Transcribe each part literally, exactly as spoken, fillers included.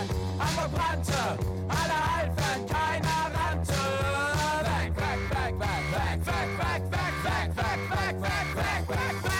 Land, am Verbrannte, alle helfen, keiner rannte. Weg, weg, weg, weg, weg, weg, weg, weg, weg, weg, weg, weg, weg, weg, weg.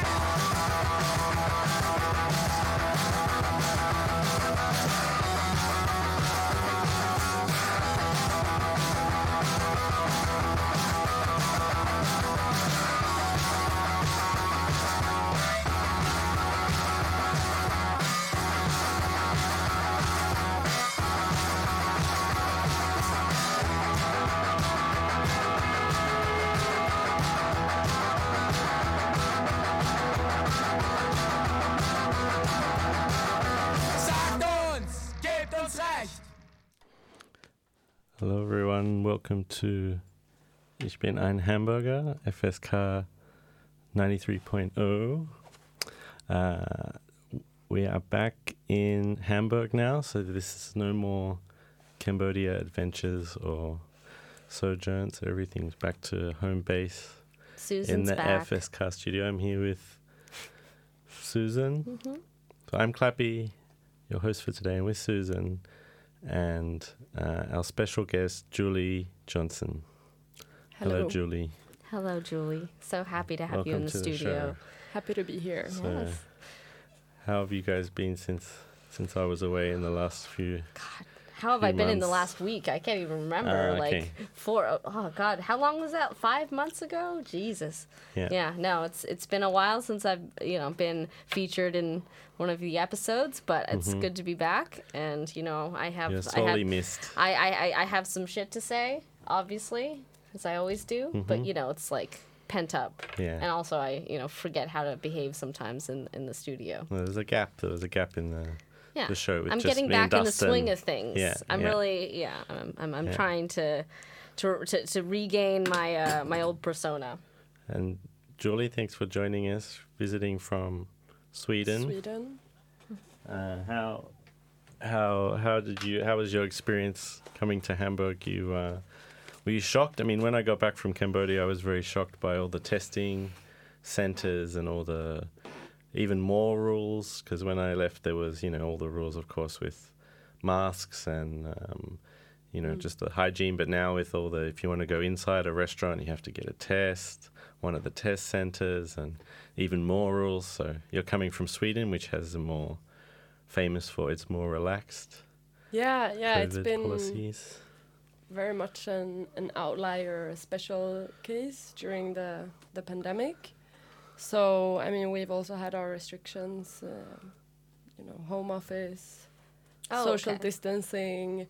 Hello everyone, welcome to Ich bin ein Hamburger, F S K ninety-three point oh. Uh, we are back in Hamburg now, so this is no more Cambodia adventures or sojourns. Everything's back to home base. Susan's in the back. F S K studio. I'm here with Susan. Mm-hmm. So I'm Clappy, your host for today, and with Susan and uh, our special guest, Julie Johnson. Hello. Hello, Julie. Hello, Julie. So happy to have Welcome you in the to studio. show. Happy to be here. So, Yes. how have you guys been since since I was away in the last few? God, how have Few I been in the months. last week? I can't even remember. Ah, okay. Like four. Oh God, how long was that? Five months ago? Jesus. Yeah. Yeah. No, it's it's been a while since I've you know been featured in one of the episodes, but it's Mhm. good to be back. And you know I have You're I sorely have missed. I, I I- I have some shit to say, obviously, as I always do. But Mhm. you know it's like pent up. Yeah. And also I you know forget how to behave sometimes in in the studio. Well, there's a gap. There was a gap in the Yeah. the show. With I'm just getting me and back in the Dustin. swing of things. Yeah, I'm yeah. really, yeah, I'm, I'm, I'm Yeah. trying to, to, to, to regain my, uh, my old persona. And Julie, thanks for joining us, visiting from Sweden. Sweden. Uh, how, how, how did you? How was your experience coming to Hamburg? You uh, were you shocked? I mean, when I got back from Cambodia, I was very shocked by all the testing centers and all the even more rules. Because when I left, there was you know all the rules, of course, with masks and um, you know Mm. just the hygiene. But now with all the, if you want to go inside a restaurant, you have to get a test, one of the test centers, and even more rules. So you're coming from Sweden, which has a more famous for its more relaxed Yeah, yeah, COVID it's been policies. very much an, an outlier, a special case during the, the pandemic. So, I mean, we've also had our restrictions, uh, you know, home office, Oh, social okay. distancing,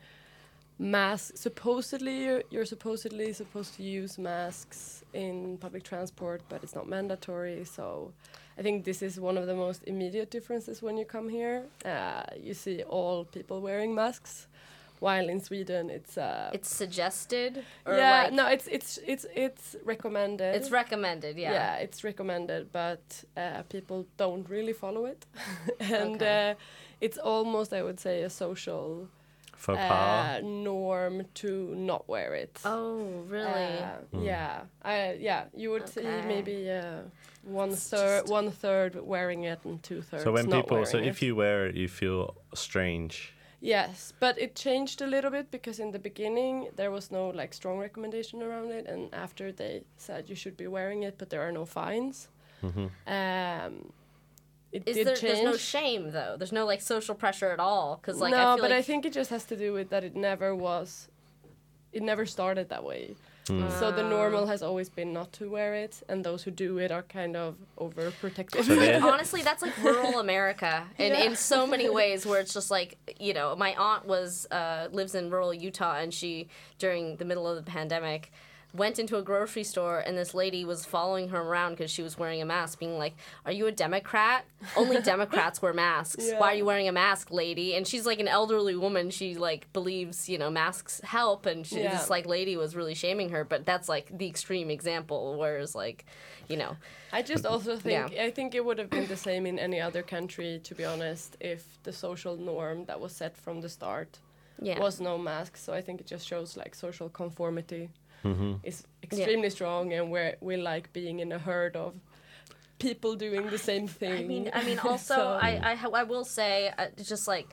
masks. Supposedly, you're, you're supposedly supposed to use masks in public transport, but it's not mandatory. So, I think this is one of the most immediate differences when you come here. Uh, you see all people wearing masks, while in Sweden it's uh, It's suggested? Or yeah, like, no, it's it's it's it's recommended. It's recommended, yeah. Yeah, it's recommended, but uh, people don't really follow it, and Okay. uh, it's almost, I would say, a social Faux uh, pas. norm to not wear it. Oh, really? Uh, Mm. Yeah, I yeah, you would see Okay. maybe uh, one It's third, just- one third wearing it, and two thirds So when not people, so wearing if it. you wear it, you feel strange. Yes, but it changed a little bit because in the beginning there was no like strong recommendation around it, and after they said you should be wearing it, but there are no fines. hmm Um, it Is did there, change. there's no shame, though? There's no, like, social pressure at all? Because, like, no, I feel but like... I think it just has to do with that it never was, it never started that way. So the Ah. normal has always been not to wear it, and those who do it are kind of overprotective. So they- Honestly, that's like rural America in, Yeah. in so many ways, where it's just like, you know, my aunt was uh, lives in rural Utah, and she, during the middle of the pandemic, went into a grocery store, and this lady was following her around because she was wearing a mask, being like, "Are you a Democrat? Only Democrats wear masks. Yeah. Why are you wearing a mask, lady?" And she's like an elderly woman. She like believes, you know, masks help, and she, Yeah. this like lady was really shaming her. But that's like the extreme example, whereas like, you know, I just also think Yeah. I think it would have been the same in any other country, to be honest, if the social norm that was set from the start yeah. was no mask. So I think it just shows like social conformity hmm is extremely strong, and we're we like being in a herd of people doing the same thing. I mean, I mean, also, So- I, I, ha- I will say, uh, just like,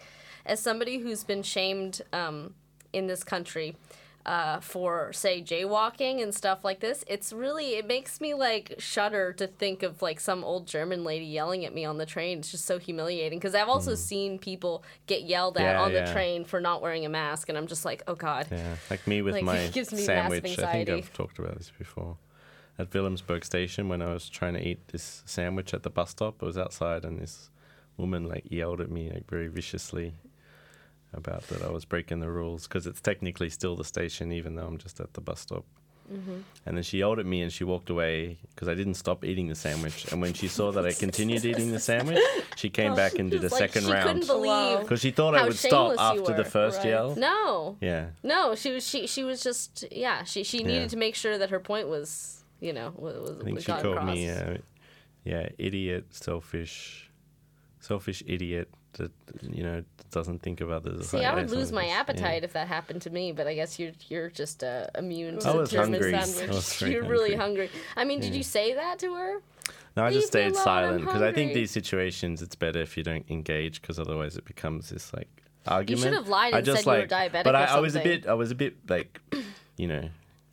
as somebody who's been shamed um, in this country uh, for, say, jaywalking and stuff like this, it's really, it makes me, like, shudder to think of, like, some old German lady yelling at me on the train. It's just so humiliating. Because I've also mm. seen people get yelled at yeah, on yeah. the train for not wearing a mask, and I'm just like, oh, God. Yeah, like me with like, my it gives me sandwich. I think anxiety. I've talked about this before. At Wilhelmsburg Station, when I was trying to eat this sandwich at the bus stop, I was outside, and this woman, like, yelled at me, like, very viciously about that I was breaking the rules, because it's technically still the station, even though I'm just at the bus stop. Mm-hmm. And then she yelled at me, and she walked away, because I didn't stop eating the sandwich. And when she saw that I continued eating the sandwich, she came back and did a like, second she round. couldn't believe Because she thought I how would stop shameless you after the were. first Right. yell. No. Yeah. No, she was she she was just yeah she she needed Yeah. to make sure that her point was you know was, was I think she got called across. me, uh, yeah, idiot, selfish, selfish idiot that, you know, doesn't think of others. See, Like, I would something lose my like this. appetite Yeah. if that happened to me, but I guess you're you're just uh, immune to I was German hungry. sandwich. I was very You're really hungry. hungry. I mean, did you say that to her? No, I Leave just me stayed alone, silent I'm because I think hungry. these situations, it's better if you don't engage, because otherwise it becomes this like argument. should have lied I and just, said you were like, diabetic But or I, I was a something. bit, I was a bit like, you know,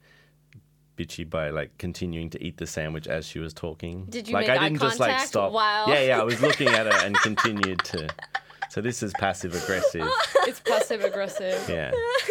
bitchy by like continuing to eat the sandwich as she was talking. Did you like make I eye didn't just like contact stop. while- Yeah, yeah, I was looking at her and continued to. So this is passive aggressive. It's passive aggressive. Yeah,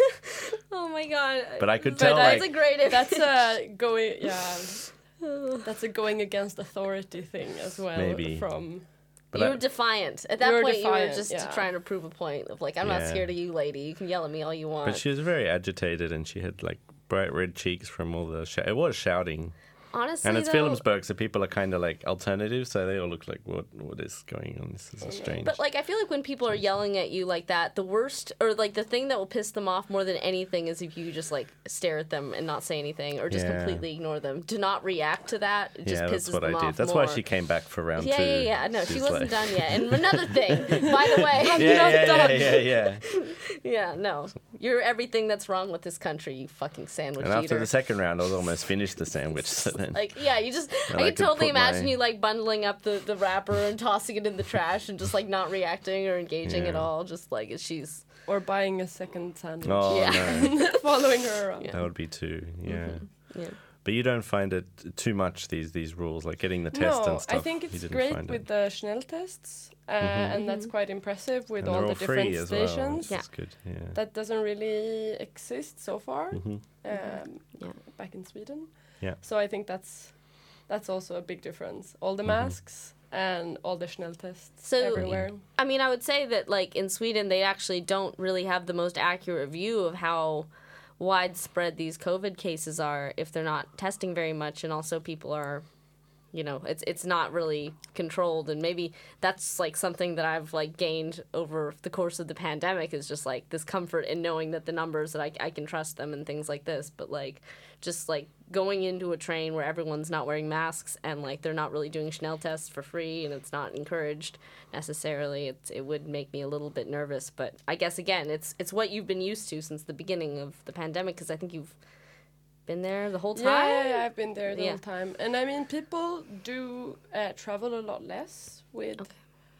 Oh my god! but I could But tell that's like a great. That's a going, yeah. That's a going against authority thing as well. Maybe. From but you I- were defiant. At that You were point, you were defiant, just yeah. trying to prove a point of like, I'm not Yeah. scared of you, lady. You can yell at me all you want. But she was very agitated, and she had like bright red cheeks from all the. Sh- it was shouting. Honestly, And it's though, Wilhelmsburg, so people are kind of like alternative, so they all look like, what what is going on? This is strange. But like, I feel like when people are yelling at you like that, the worst or like the thing that will piss them off more than anything is if you just like stare at them and not say anything or just Yeah. completely ignore them. To not react to that, it just yeah, pisses that's what them I off did. That's more. why she came back for round Yeah, two. yeah, yeah. No, she She's wasn't like- done yet. And another thing, by the way, Yeah, you're yeah, not yeah, done. yeah, yeah, Yeah, no, you're everything that's wrong with this country. You fucking sandwich And after eater. the second round, I was almost finished the sandwich. So then, Like, yeah, you just, And I I could could totally put imagine my- you, like, bundling up the, the wrapper and tossing it in the trash and just, like, not reacting or engaging at Yeah. all. Just, like, as she's, or buying a second sandwich, oh Yeah. no, following her around. that would be too. Yeah. yeah. But you don't find it too much, these these rules, like getting the test No, and stuff. I think you it's didn't great find with it. the Schnell tests, uh, and that's quite impressive with And all they're the all free different as well. stations. Yeah. That's good. Yeah. That doesn't really exist so far Mhm. um, Yeah. back in Sweden. Yeah. So I think that's that's also a big difference. All the Mhm. masks and all the Schnell tests So- everywhere. I mean, I would say that, like, in Sweden, they actually don't really have the most accurate view of how widespread these COVID cases are if they're not testing very much, and also people are, you know, it's it's not really controlled, and maybe that's like something that I've like gained over the course of the pandemic is just like this comfort in knowing that the numbers that I, I can trust them and things like this. But like just like going into a train where everyone's not wearing masks and like they're not really doing Schnell tests for free and it's not encouraged necessarily, it's, it would make me a little bit nervous. But I guess again, it's it's what you've been used to since the beginning of the pandemic, because I think you've been there the whole time. Yeah, yeah, yeah, I've been there the Yeah. whole time. And I mean, people do uh, travel a lot less with Okay.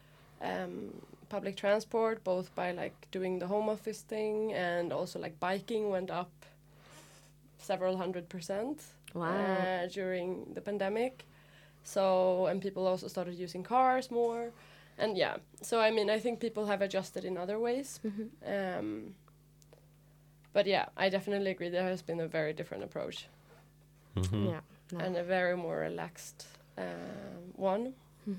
um, public transport, both by like doing the home office thing and also like biking went up several hundred percent Wow. uh, during the pandemic. So, and people also started using cars more. And yeah, so I mean, I think people have adjusted in other ways. Um, but yeah, I definitely agree there has been a very different approach Mhm. Yeah. No. and a very more relaxed um, one.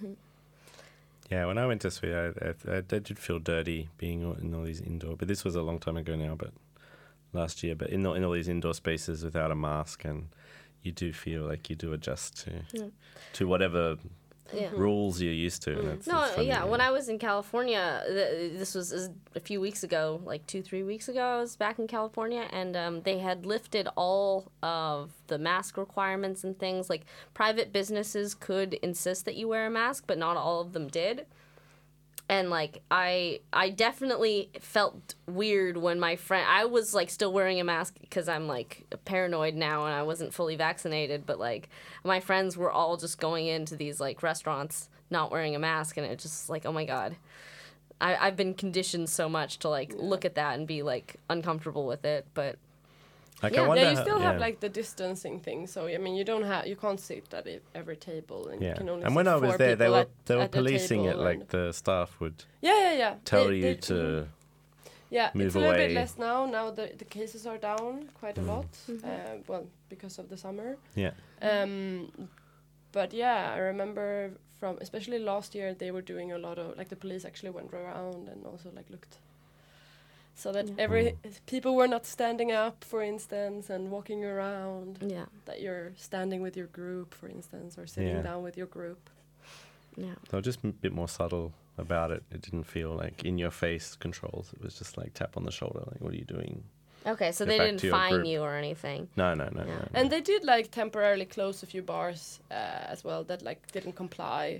Yeah, when I went to Sweden, I, I, I did feel dirty being all- in all these indoor. But this was a long time ago now, but last year. But in all, in all these indoor spaces without a mask, and you do feel like you do adjust to Yeah. to whatever Yeah. rules you're used to. and it's- No, it's funny, yeah. When I was in California, th- this was is a few weeks ago, like two, three weeks ago. I was back in California, and um, they had lifted all of the mask requirements and things. Like private businesses could insist that you wear a mask, but not all of them did. And like I, I definitely felt weird when my friend. I was like still wearing a mask because I'm like paranoid now, and I wasn't fully vaccinated. But like my friends were all just going into these like restaurants not wearing a mask, and it just like, oh my god, I, I've been conditioned so much to like look at that and be like uncomfortable with it, but Like, Yeah. I wonder Yeah, you how- still have yeah. like the distancing thing. So I mean, you don't have, you can't sit at e- every table, and you Yeah, can only and sit when I was four there, they people were at, they were at a policing it. table, Like and- the staff would yeah, yeah, yeah. tell They- you they- to. Yeah, move it's a little away. bit less now. Now the the cases are down quite Mm. a lot. Uh, well, because of the summer. Yeah, Um, but yeah, I remember from especially last year they were doing a lot of like the police actually went around and also like looked, so that Yeah. every Mm. people were not standing up, for instance, and walking around. yeah, That you're standing with your group, for instance, or sitting Yeah. down with your group. yeah. they were just a bit more subtle about it. It didn't feel like in your face controls. It was just like tap on the shoulder, like, what are you doing? Okay, so Get they back didn't to your fine group. you or anything. No, no, no, Yeah. no. no. And they did like temporarily close a few bars uh, as well that like didn't comply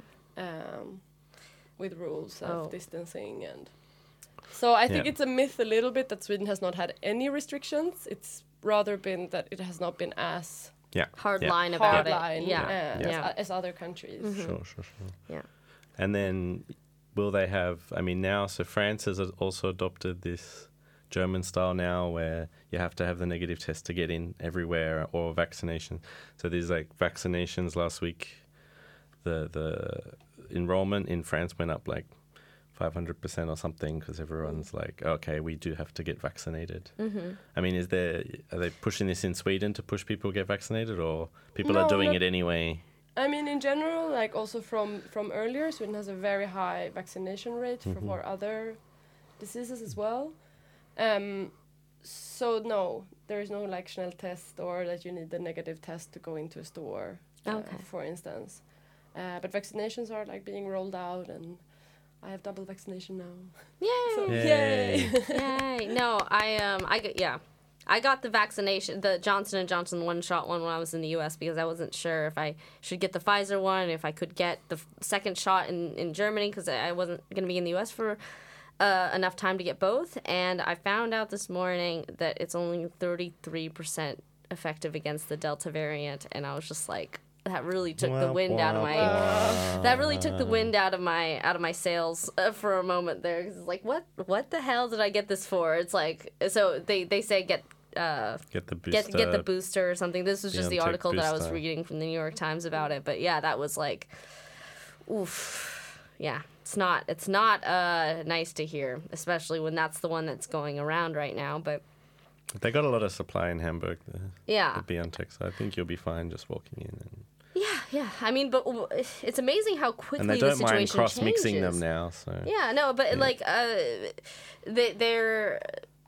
um, with rules of Oh. distancing, and so I think Yeah. it's a myth a little bit that Sweden has not had any restrictions. It's rather been that it has not been as yeah, Hard yeah. line about hard it. line Yeah, uh, yeah. As, as other countries. Mhm. Sure, sure, sure. Yeah. And then will they have, I mean, now, so France has also adopted this German style now where you have to have the negative test to get in everywhere, or vaccination. So there's like vaccinations last week. The the enrollment in France went up like five hundred percent or something because everyone's like, okay, we do have to get vaccinated. Mm-hmm. I mean, is there, are they pushing this in Sweden to push people to get vaccinated, or people No, are doing not- it anyway? I mean, in general, like also from from earlier, Sweden has a very high vaccination rate for, Mhm. for other diseases as well. Um, so no, there is no like Schnell test or that you need the negative test to go into a store, uh, Okay. for instance. Uh, but vaccinations are like being rolled out, and I have double vaccination now. Yay! So Yay. yay! Yay! No, I um, I got yeah, I got the vaccination, the Johnson and Johnson one shot one when I was in the U S because I wasn't sure if I should get the Pfizer one, if I could get the f- second shot in in Germany because I I wasn't gonna be in the U S for uh, enough time to get both, and I found out this morning that it's only thirty-three percent effective against the Delta variant, and I was just like, that really took the Wah, wind out of wah, my. wah. That really took the wind out of my out of my sails uh, for a moment there. 'Cause it's like, what what the hell did I get this for? It's like, so they, they say get uh Get the booster. get get the booster or something. This was just the BioNTech article that I was booster. reading from the New York Times about it. But yeah, that was like, oof. Yeah, it's not it's not uh nice to hear, especially when that's the one that's going around right now. But They got a lot of supply in Hamburg, the, yeah, the BioNTech, so I think you'll be fine just walking in. And, yeah, yeah. I mean, but w- it's amazing how quickly and they the don't situation mind cross-mixing changes. them now, so... Yeah, no, but Yeah. like, uh, they, they're.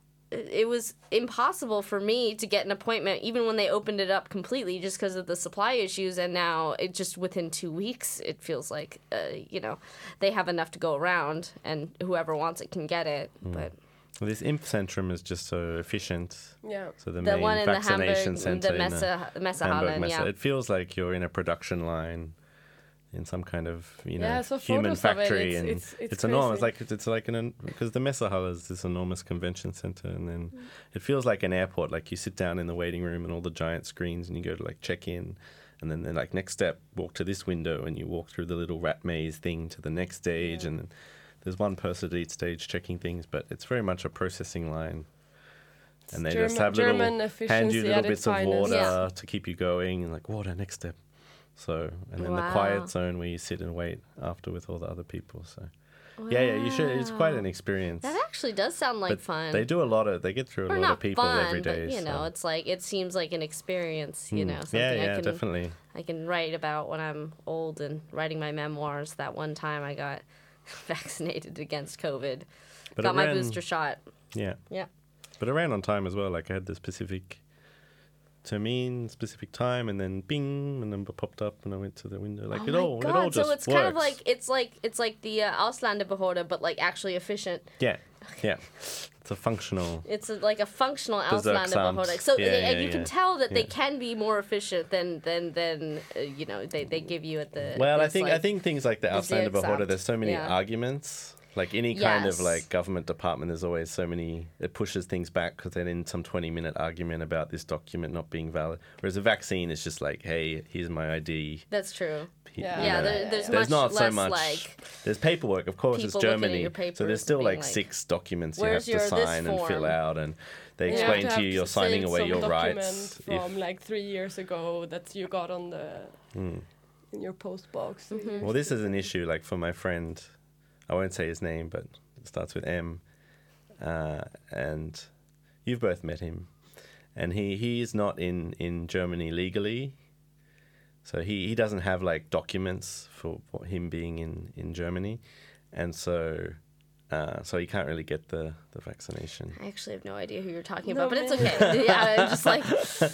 It was impossible for me to get an appointment, even when they opened it up completely, just because of the supply issues. And now, it just within two weeks, it feels like, uh, you know, they have enough to go around, and whoever wants it can get it. Mm. But Well, this Impfzentrum is just so efficient. Yeah. So the, the main one in the vaccination Hamburg, center the in Messe, Hamburg Messehallen, Messe, yeah. it feels like you're in a production line in some kind of, you know, Yeah, so human photos of it, factory, it's- and it's- it's enormous. crazy. Like it's like an because the Messehalle is this enormous convention center, and then it feels like an airport. Like you sit down in the waiting room and all the giant screens, and you go to like check in, and then, then like next step, walk to this window, and you walk through the little rat maze thing to the next stage, Yeah. and then there's one person at each stage checking things, but it's very much a processing line. And they just German- have little, German hand you efficiency little at its bits of finest. water Yeah. to keep you going, and like water, next step. So, and then the Wow. quiet zone where you sit and wait after with all the other people. So, yeah, yeah, you should. It's quite an Wow. experience. That actually does sound like but fun. They do a lot of. They get through a or lot not of people fun, every day. but you know, so. it's like it seems like an experience. You Hmm. know, something yeah, I yeah, can definitely. I can write about when I'm old and writing my memoirs. That one time I got vaccinated against COVID, But got it my ran- booster shot. Yeah, Yeah. but it ran on time as well. Like I had the specific termine, specific time, and then bing, and number popped up, and I went to the window. Like oh it my all, God. it all just so it's works. kind of like it's like it's like the uh, Ausländerbehörde, but like actually efficient. yeah, yeah. It's a functional. It's a, like a functional Bezirksamt. Ausländerbehörde. So Yeah, uh, yeah, and you yeah. can tell that they Yeah. can be more efficient than than than uh, you know they, they give you at the. Well, I this, think I like- think things like the the Ausländerbehörde, Bezirksamt. there's so many Yeah. arguments. Like any kind of Yes. like government department, there's always so many. It pushes things back because they're in some twenty minute argument about this document not being valid. Whereas a vaccine is just like, hey, here's my I D. That's true. He- Yeah. you Yeah, know, there, there's, there's much not less so much. like, There's paperwork, of course. It's people looking at Germany, your so there's papers still being like, like, six documents you have "Where's to your this sign and fill form?" out, and they You explain have to you have you're signing saved away some your document rights. from If, like three years ago that you got on the Hmm. in your post box. Mm-hmm. Well, this is an issue. Like for my friend, I won't say his name, but it starts with M, uh, and you've both met him, and he, he is not in, in Germany legally, so he, he doesn't have like documents for, for him being in, in Germany, and so uh, so he can't really get the, the vaccination. I actually have no idea who you're talking No, about, but it's me okay. Yeah, I'm just like,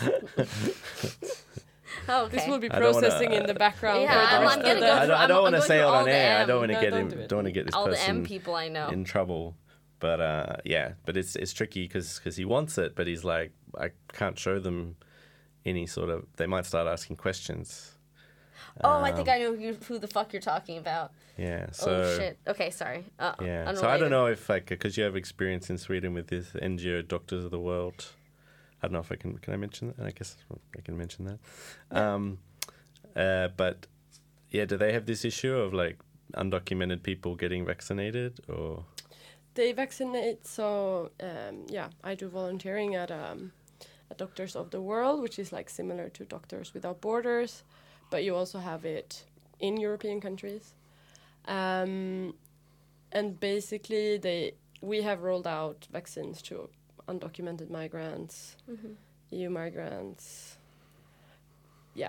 oh, okay. This will be I don't wanna- processing in the background. Yeah, for the I'm- rest I'm of gonna the- go I through- don't, I I'm- don't I'm want to going say it through on all the air. I M. don't want to No, get don't him. do it. Don't want to get this all the person M people I know. in trouble. But uh, yeah, but it's it's tricky because he wants it, but he's like, I can't show them any sort of. They might start asking questions. Oh, I think Um, I know who, who the fuck you're talking about. Yeah. So oh shit. Okay, sorry. Uh, yeah. So I unrelated. don't know if like because you have experience in Sweden with this N G O Doctors of the World. I don't know if I can. Can I mention that? I guess I can mention that. Um, uh, but yeah, do they have this issue of like undocumented people getting vaccinated or? They vaccinate, so um, yeah, I do volunteering at um, at Doctors of the World, which is like similar to Doctors Without Borders, but you also have it in European countries. Um, and basically, they we have rolled out vaccines to undocumented migrants, Mhm. E U migrants, yeah,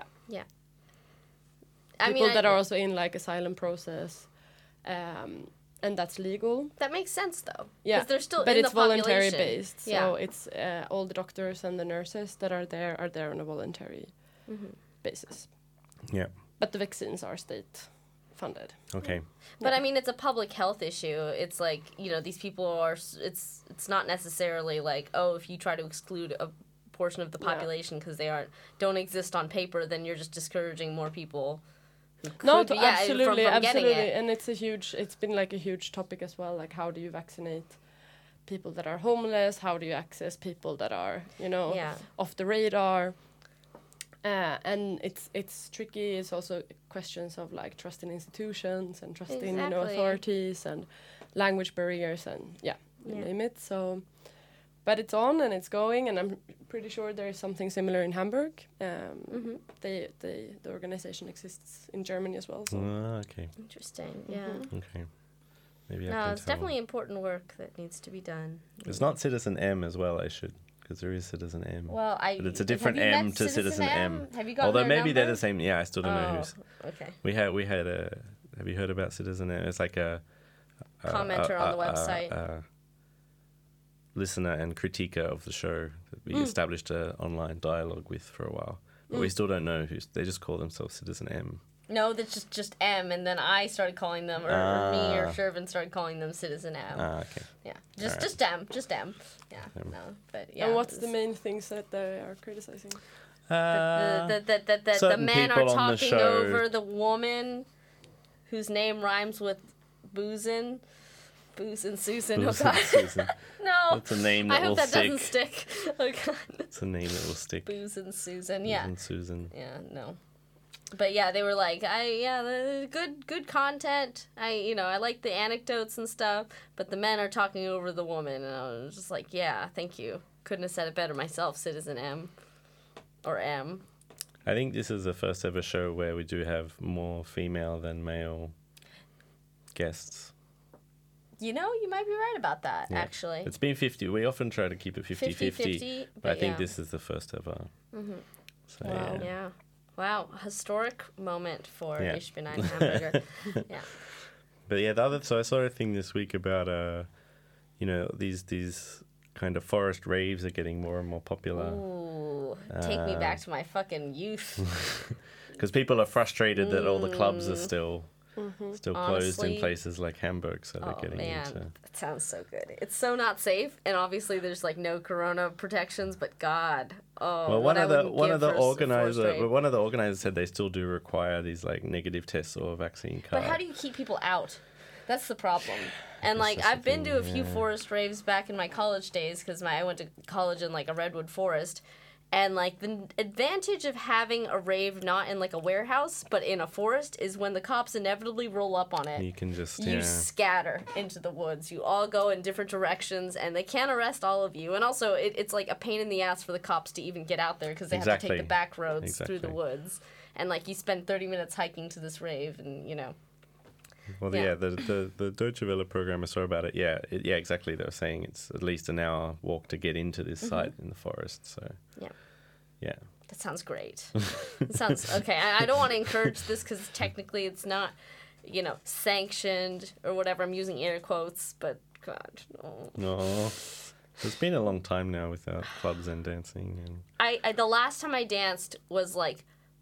I people mean, I- that are also in like asylum process, um, and that's legal. that makes sense though. Yeah, 'Cause they're still but in it's the voluntary population. based. So Yeah. it's uh, all the doctors and the nurses that are there are there on a voluntary Mhm. basis. Yeah. But the vaccines are state funded. Okay. But Yeah. I mean, it's a public health issue. It's like, you know, these people are. s- It's it's not necessarily like, oh, if you try to exclude a portion of the Yeah. population because they aren't don't exist on paper, then you're just discouraging more people. Who No, could to- be- yeah, absolutely, from, from getting absolutely, it. and it's a huge. It's been like a huge topic as well. Like, how do you vaccinate people that are homeless? How do you access people that are, you know, Yeah. off the radar? Uh, and it's it's tricky. It's also questions of like trust in institutions and trust in you know Exactly. authorities and language barriers and yeah, you Yeah. name it. So, but it's on and it's going, and I'm pretty sure there is something similar in Hamburg. Um, Mhm. they they the organization exists in Germany as well. So. Ah, okay. Interesting. Yeah. Mhm. Okay. Maybe I No, can it's tell. definitely important work that needs to be done. It's not Citizen M as well. I should, because there is Citizen M. Well, I. But it's a have different you met M to Citizen M. Have you got Although their maybe they're number? the same. Yeah, I still don't know Oh, who's. okay. We had we had a. Have you heard about Citizen M? It's like a. a Commenter on the a- a- website. a listener and critiquer of the show that we Mm. established a online dialogue with for a while, but we Mm. still don't know who's. They just call themselves Citizen M. No, that's just just M, and then I started calling them, or, or me or Ah. Shervin started calling them Citizen M. Ah, okay. yeah, just alright. just M, just M. Yeah, M. no, but yeah. And what's the it's- main things that they are criticizing? Uh, the, the, the, the, the, the certain men are people on the talking show- over the woman whose name rhymes with Boozin. Boozin Susan. Oh, Susan- God. Susan. No. That's a name I that will hope that stick. doesn't stick. Oh, God. It's a name that will stick. Boozin Susan. Yeah. Susan, Susan. Yeah, no. But yeah, they were like, I yeah, the- good good content. I you know, I like the anecdotes and stuff, but the men are talking over the woman, and I was just like, yeah, thank you. Couldn't have said it better myself, Citizen M. Or M. I think this is the first ever show where we do have more female than male guests. You know, you might be right about that, Yeah. actually. It's been fifty. We often try to keep it fifty-fifty, fifty-fifty, but I think yeah. this is the first ever. Mhm. So, Wow. yeah. Yeah. Wow, historic moment for Yeah. Ich bin ein Hamburger. Yeah. But yeah, the other. So I saw a thing this week about, uh, you know, these these kind of forest raves are getting more and more popular Ooh, take me Uh, back to my fucking youth. because people are frustrated that all the clubs are Mm. still Mm-hmm. still closed Honestly. in places like Hamburg. So they're Oh getting man, into. that sounds so good. It's so not safe, and obviously there's like no corona protections. But God, oh, Well, what one I of the wouldn't one give of the for a s- forced organizer rape. well, one of the organizers said they still do require these like negative tests or vaccine But card. how do you keep people out? That's the problem. And That's like just the I've been thing, to a few yeah. forest raves back in my college days because my I went to college in like a redwood forest, and like the n- advantage of having a rave not in like a warehouse but in a forest is when the cops inevitably roll up on it. You can just You yeah. scatter into the woods. You all go in different directions, and they can't arrest all of you. And also, it, it's like a pain in the ass for the cops to even get out there because they have to Exactly. take the back roads through the Exactly. woods. And like you spend thirty minutes hiking to this rave, and you know. Well, Yeah. yeah, the, the the Deutsche Welle program I saw about it. Yeah, it, yeah, exactly. They were saying it's at least an hour walk to get into this site in the forest. So, Yeah. yeah, That sounds great. It sounds okay. I, I don't want to encourage this because technically it's not, you know, sanctioned or whatever. I'm using air quotes, but God, no. no, it's been a long time now without clubs and dancing. And I, I the last time I danced was like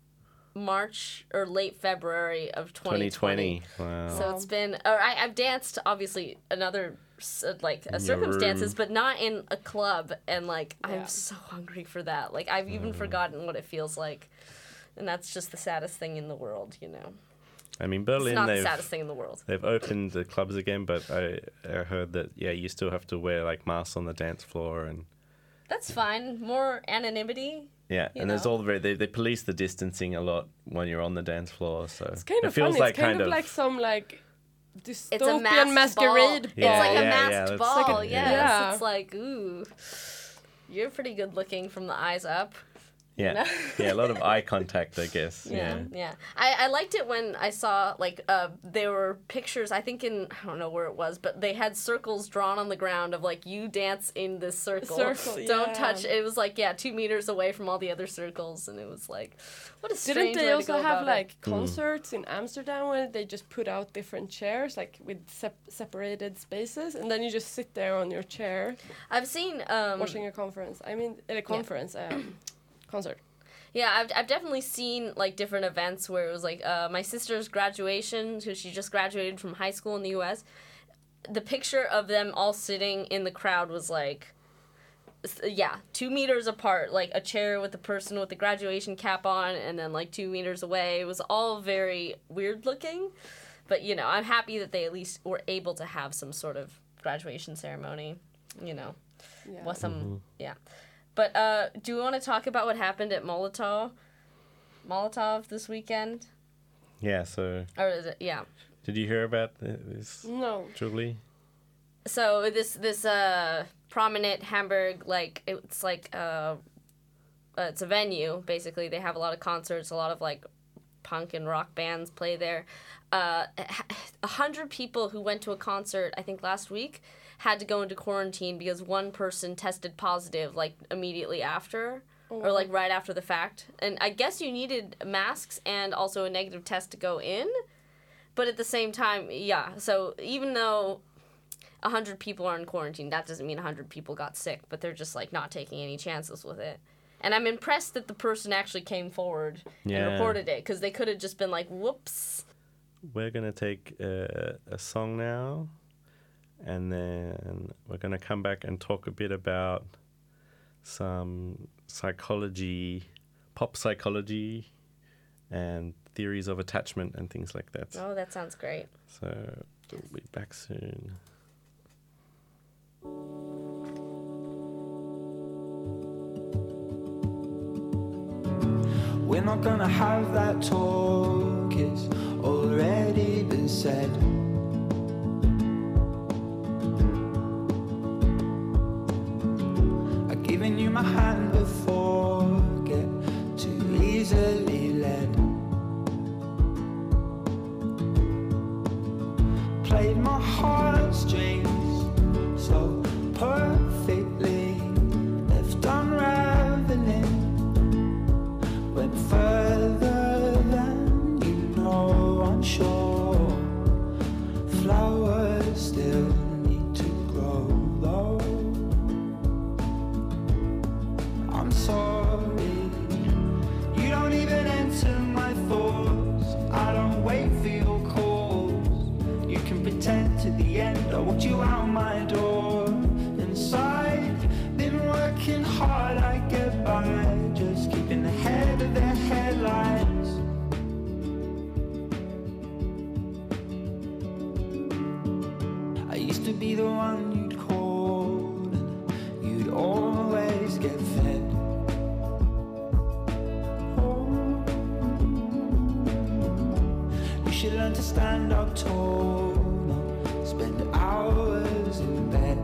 March or late February of twenty twenty. Wow. So it's been, or I, I've danced obviously another s- like uh, your circumstances, room. but not in a club. And like Yeah. I'm so hungry for that. Like I've even Mm. forgotten what it feels like, and that's just the saddest thing in the world, you know. I mean, It's Berlin, not the they've saddest thing in the world. they've opened the clubs again, but I, I heard that yeah, you still have to wear like masks on the dance floor and. That's fine. More anonymity. Yeah, You and there's know? all the very, they they police the distancing a lot when you're on the dance floor. So It's kind it of feels funny. like It's kind, of, like some like It's a dystopian masked masquerade. ball. Yeah, it's like yeah, a yeah, masked that's ball. good, Yes. yeah. It's like, ooh, you're pretty good looking from the eyes up. yeah, know? yeah, a lot of eye contact, I guess. Yeah, Yeah, yeah. I, I liked it when I saw like uh there were pictures. I think in I don't know where it was, but they had circles drawn on the ground of like you dance in this circle. Circle, Don't yeah. touch. It was like yeah, two meters away from all the other circles, and it was like, what a strange Didn't they way to also go have about it. like concerts in Amsterdam where they just put out different chairs, like with sep- separated spaces, and then you just sit there on your chair I've seen um watching a conference. I mean, a conference, um, concert. Yeah, I've, I've definitely seen like different events where it was like uh, my sister's graduation, because she just graduated from high school in the U S. The picture of them all sitting in the crowd was like, s- yeah, two meters apart, like a chair with the person with the graduation cap on, and then like two meters away. It was all very weird looking, but you know, I'm happy that they at least were able to have some sort of graduation ceremony. You know, Yeah. was some yeah. But uh, do we want to talk about what happened at Molotov, Molotov this weekend? yeah. So, Or is it? Yeah. did you hear about th- this, No. Julie? So this this uh prominent Hamburg, like it's like uh, uh it's a venue basically. They have a lot of concerts, a lot of like punk and rock bands play there. Uh, a hundred people who went to a concert I think last week had to go into quarantine because one person tested positive like immediately after. Or like right after the fact. And I guess you needed masks and also a negative test to go in. But at the same time, yeah. So even though one hundred people are in quarantine, that doesn't mean one hundred people got sick. But they're just like not taking any chances with it. And I'm impressed that the person actually came forward and Yeah. reported it. Because they could have just been like, whoops. We're gonna take a, a song now, and then we're gonna come back and talk a bit about some psychology, pop psychology, and theories of attachment and things like that. Oh, that sounds great. So we'll be back soon. We're not gonna have that talk, it's already been said. I've given you my hand before, get too easily led. Played my heartstrings so perfectly, left unraveling. Went further than you know, I'm sure. Flowers still need to grow though. I'm sorry, you don't even enter my thoughts. I don't wait for your calls. You can pretend to the end, I want you out my door. Inside, been working hard, I get by, just keeping ahead of the headlines. to stand up tall, not spend hours in bed.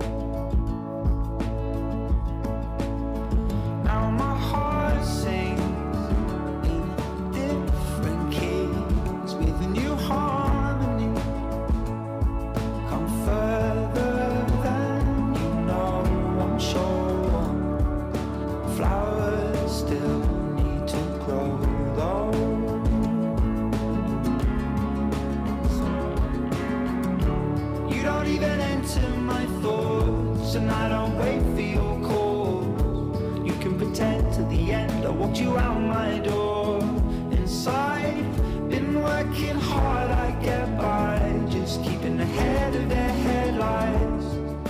Now my heart sings in different keys with a new harmony. Come further than you know, I'm sure. Flowers still need to grow though. You don't even enter my thoughts, and I don't wait for your call. You can pretend to the end I walked you out my door. Inside, been working hard, I get by, just keeping ahead of their headlights.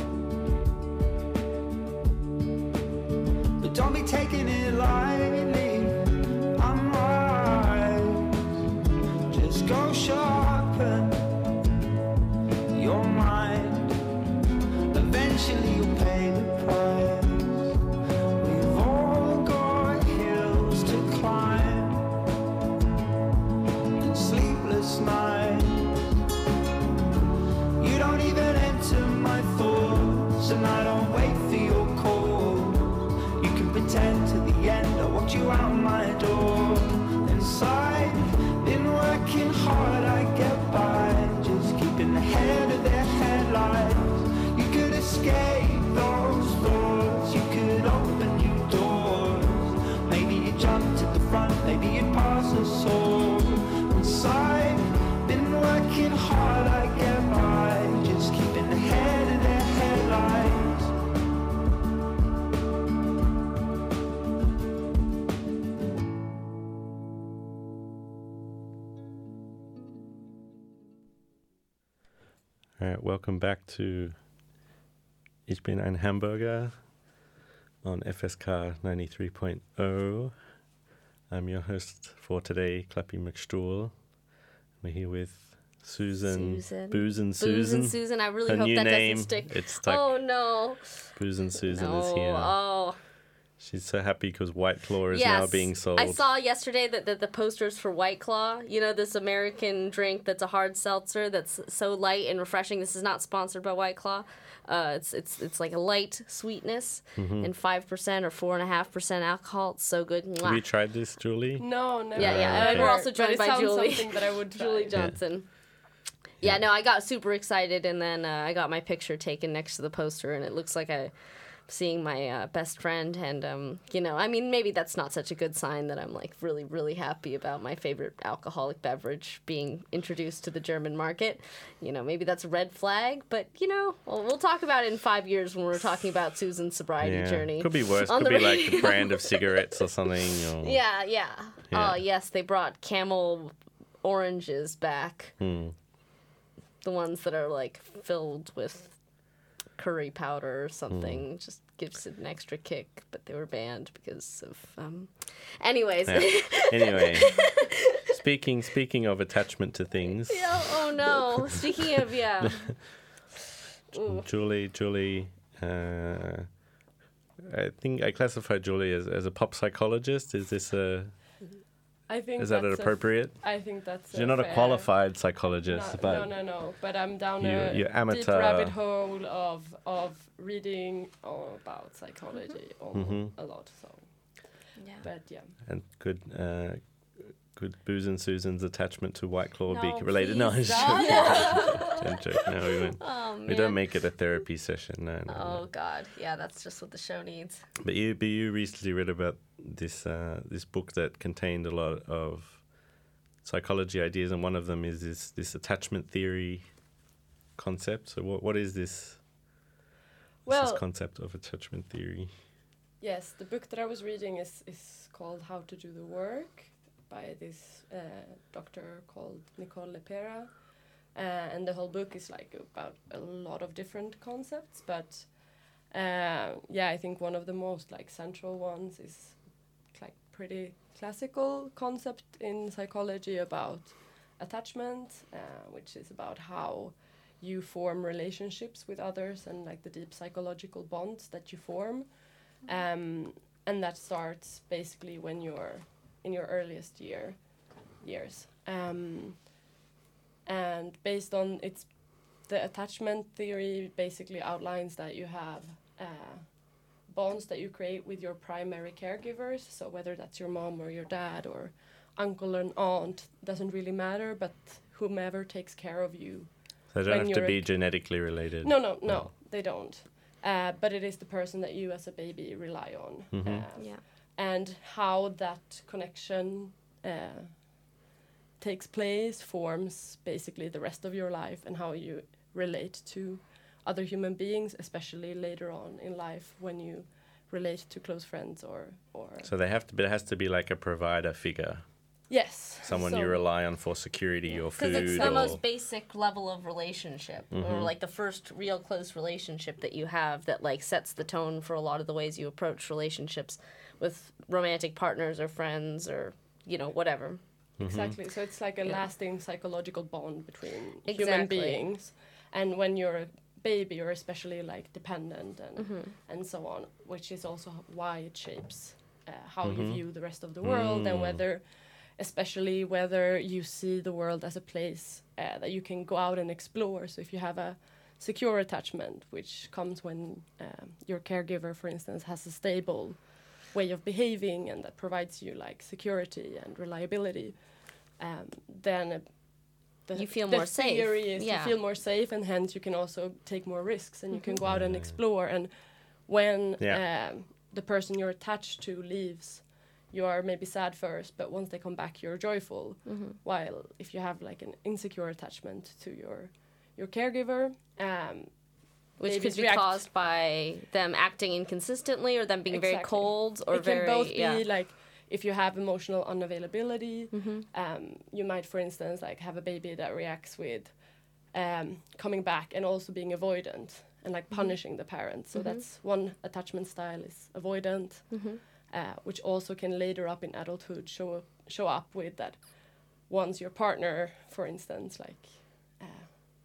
But don't be taking it lightly, I'm right. Just go sharpen your mind, eventually you'll pay the price. We've all got hills to climb and sleepless nights. You don't even enter my thoughts, and I don't wait for your call. You can pretend to the end I walked you out my door. Inside, been working hard, I get by, just keeping ahead of their headlights. You could escape those thoughts, you could open new doors. Maybe you jump to the front, maybe you'd pass us all. Inside, been working hard, I get by, just keeping ahead of their headlights. All right, welcome back to Ich bin ein Hamburger on F S K ninety-three point oh. I'm your host for today, Clappy McStool. We're here with Susan, Susan. Booze and Booze Susan. and Susan. I really Her hope new that name, doesn't stick. it's stuck. Oh no. Booze and Susan no. is here. Oh. She's so happy because White Claw is now being sold. I saw yesterday that, that the posters for White Claw, you know, this American drink that's a hard seltzer that's so light and refreshing. This is not sponsored by White Claw. Uh, it's it's it's like a light sweetness Mm-hmm. and five percent or four and a half percent alcohol. It's so good. Have Mwah. you tried this, Julie? No, never. Yeah, yeah. Okay. And we're also But joined it by sounds Julie. something that I would try. Julie Johnson. Yeah. no, I got super excited, and then uh, I got my picture taken next to the poster, and it looks like I'm seeing my uh, best friend, and, um, you know, I mean, maybe that's not such a good sign that I'm, like, really, really happy about my favorite alcoholic beverage being introduced to the German market. You know, maybe that's a red flag, but, you know, well, we'll talk about it in five years when we're talking about Susan's sobriety Yeah. journey. Could be worse. on Could the be like the brand of cigarettes or something. Or... Yeah, yeah. Yeah. Oh, yes, they brought Camel oranges back. Hmm. The ones that are, like, filled with curry powder or something. Mm. Just gives it an extra kick, but they were banned because of, um... Anyways. Yeah. Anyway, speaking speaking of attachment to things, Yeah, oh, no. Speaking of, yeah. Ooh. Julie, Julie, uh, I think I classify Julie as, as a pop psychologist. Is this a... I think Is that that's appropriate? A, I think that's. You're not a fair- qualified psychologist, No, but no, no, no. But I'm down You- a you're deep amateur. rabbit hole of of reading all about psychology all, Mhm. a lot. So, Yeah. but yeah. and could uh, could Booze and Susan's attachment to White Claw No, be related? No, please it's don't. Don't joke. No, we won't. Oh, man. We don't make it a therapy session. No, no, Oh, no. God. Yeah, that's just what the show needs. But you, but you recently read about this uh, this book that contained a lot of psychology ideas, and one of them is this this attachment theory concept. So what what is this? Well, this concept of attachment theory. yes, the book that I was reading is is called How to Do the Work by this uh, doctor called Nicole Lepera, uh, and the whole book is like about a lot of different concepts. But uh, yeah, I think one of the most like central ones is like pretty classical concept in psychology about attachment, uh, which is about how you form relationships with others and like the deep psychological bonds that you form. Um, and that starts basically when you're in your earliest year years. Um, and based on its the attachment theory basically outlines that you have uh, bonds that you create with your primary caregivers. So whether that's your mom or your dad or uncle and aunt, doesn't really matter, but whomever takes care of you. So they don't when have to you're be a- genetically related. No, no, no, they don't. Uh, but it is the person that you as a baby rely on. Mhm. Uh, Yeah. And how that connection uh, takes place forms basically the rest of your life and how you relate to other human beings, especially later on in life when you relate to close friends or or So they have to. But it has to be like a provider figure, yes, someone so- you rely on for security or food. Because it's the or, most basic level of relationship, or Mhm. like the first real close relationship that you have that like sets the tone for a lot of the ways you approach relationships with romantic partners or friends or you know whatever. Exactly. So it's like a Yeah. lasting psychological bond between human Exactly. beings. And when you're a baby, you're especially like dependent and Mm-hmm. and so on, which is also why it shapes uh, how Mhm. you view the rest of the world and Mm. whether, especially whether you see the world as a place uh, that you can go out and explore. So if you have a secure attachment, which comes when um, your caregiver, for instance, has a stable way of behaving and that provides you like security and reliability, um, then uh, the, You feel the more safe. theory is Yeah. you feel more safe, and hence you can also take more risks and you can go out and Yeah. explore. And when Yeah. um, the person you're attached to leaves, you are maybe sad first, but once they come back, you're joyful. Mm-hmm. While if you have like an insecure attachment to your your caregiver, um, Which babies could be react- caused by them acting inconsistently or them being very Exactly. cold or it can very both be yeah. like if you have emotional unavailability, Mhm. um, you might, for instance, like have a baby that reacts with um, coming back and also being avoidant and like punishing the parent. So Mhm. that's one attachment style is avoidant, Mhm. uh, which also can later up in adulthood show up, show up with that once your partner, for instance, like uh,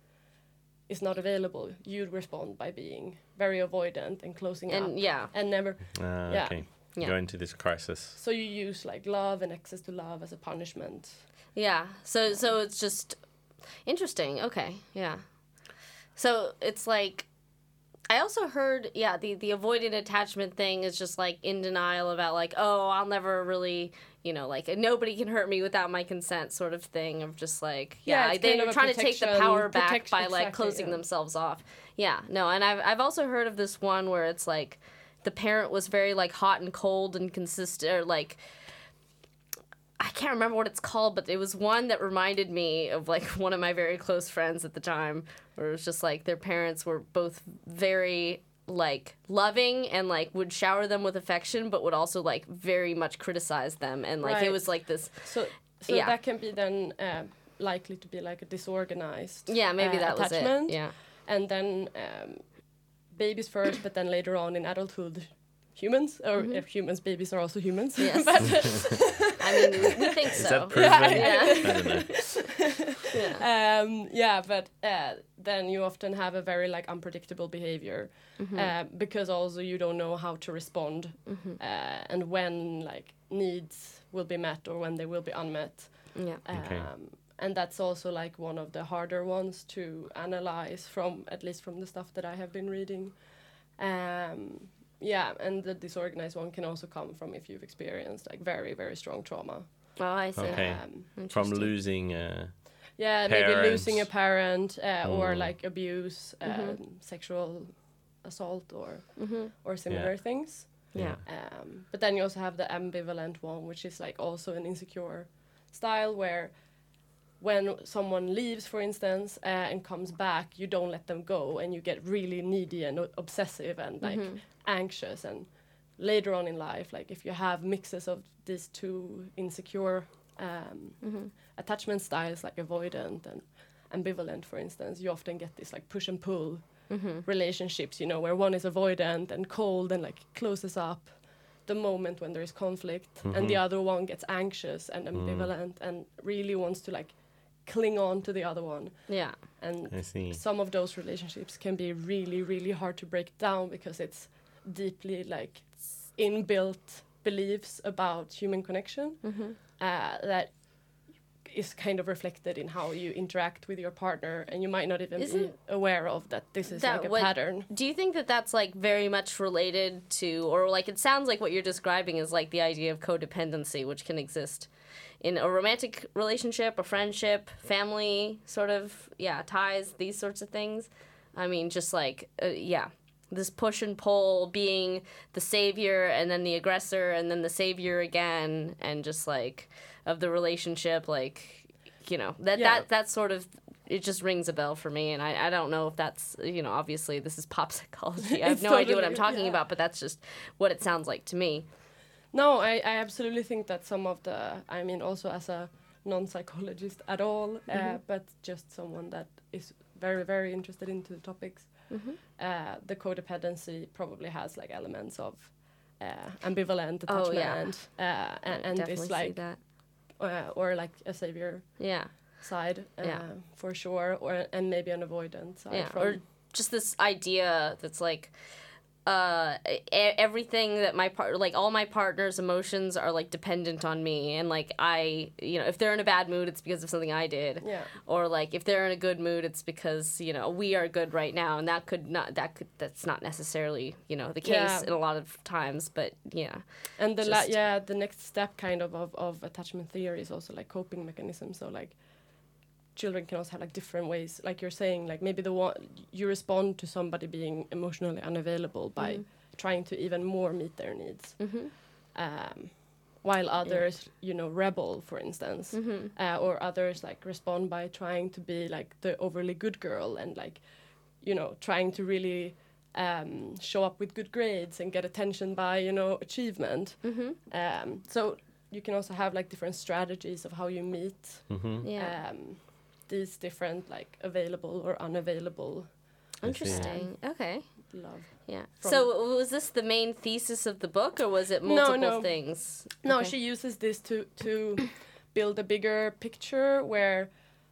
is not available, you respond by being very avoidant and closing and up yeah. and never. Ah, Yeah. okay. Yeah. Go into this crisis. So you use like love and access to love as a punishment. Yeah. So so it's just interesting. Okay. Yeah. So it's like I also heard yeah, the the avoidant attachment thing is just like in denial about like, oh, I'll never really, you know, like nobody can hurt me without my consent sort of thing of just like yeah, Yeah, it's they're kind of a trying to take the protection- power back protect- by like exactly, closing yeah. themselves off. Yeah. No, and I've I've also heard of this one where it's like the parent was very like hot and cold and consistent or like I can't remember what it's called, but it was one that reminded me of like one of my very close friends at the time, where it was just like their parents were both very like loving and like would shower them with affection, but would also like very much criticize them, and like it Right. was like this. So so Yeah. that can be then uh, likely to be like a disorganized Yeah, maybe uh, that was attachment. it. Yeah, And then um, babies first, but then later on in adulthood, humans or if humans, babies are also humans. Mm-hmm. Yes. But, I mean we, we think so. that proven? Yeah. I don't know. yeah. um, yeah, but uh, then you often have a very like unpredictable behavior Mm-hmm. uh, because also you don't know how to respond uh, and when like needs will be met or when they will be unmet. Yeah. Okay. Um, and that's also like one of the harder ones to analyze from, at least from the stuff that I have been reading. Um, yeah, and the disorganized one can also come from if you've experienced like very, very strong trauma. Oh, I see. Okay. Um, From Interesting. losing. Uh, yeah, maybe losing a Parents. parent uh, or Mm. like abuse, um, sexual assault or Mhm. or similar Yeah. things. Yeah. Um, but then you also have the ambivalent one, which is like also an insecure style where when someone leaves, for instance, uh, and comes back, you don't let them go and you get really needy and o- obsessive and like anxious. And later on in life, like if you have mixes of these two insecure um, attachment styles, like avoidant and ambivalent, for instance, you often get this like push and pull relationships, you know, where one is avoidant and cold and like closes up the moment when there is conflict, and the other one gets anxious and ambivalent and really wants to like cling on to the other one. Yeah. And I see. some of those relationships can be really, really hard to break down because it's deeply like inbuilt beliefs about human connection uh, that is kind of reflected in how you interact with your partner, and you might not even be Isn't aware of that this is that like a what- pattern. Do you think that that's like very much related to, or like it sounds like what you're describing is like the idea of codependency, which can exist in a romantic relationship, a friendship, family, sort of, yeah, ties, these sorts of things. I mean, just like, uh, yeah, this push and pull, being the savior and then the aggressor and then the savior again, and just like of the relationship, like, you know, that Yeah. that that sort of, it just rings a bell for me. And I, I don't know if that's, you know, obviously this is pop psychology. I have It's no idea what totally- I'm talking yeah. about, but that's just what it sounds like to me. No, I, I absolutely think that some of the, I mean, also as a non-psychologist at all, uh, but just someone that is very, very interested into the topics, uh, the codependency probably has like elements of uh, ambivalent Oh, attachment, yeah. uh, and, I and definitely this see like, that. uh, or like a savior Yeah. side, uh, Yeah. for sure, or and maybe an avoidant side. Yeah, from, or just this idea that's like uh e- everything that my part like all my partner's emotions are like dependent on me, and like I, you know, if they're in a bad mood it's because of something I did, Yeah. or like if they're in a good mood it's because, you know, we are good right now, and that could not that could that's not necessarily, you know, the case Yeah. in a lot of times, but yeah. And the la- Just- yeah, the next step kind of, of of attachment theory is also like coping mechanisms. So like children can also have like different ways, like you're saying, like maybe the one you respond to somebody being emotionally unavailable by trying to even more meet their needs, Mm-hmm. um, while others, you know, rebel, for instance, Mm-hmm. uh, or others like respond by trying to be like the overly good girl and like, you know, trying to really um, show up with good grades and get attention by, you know, achievement. Mm-hmm. Um, so you can also have like different strategies of how you meet Mm-hmm. Yeah. um, these different like available or unavailable I see. Interesting. Okay. love. Yeah. From- So was this the main thesis of the book, or was it multiple no. things? No, Okay. she uses this to to build a bigger picture where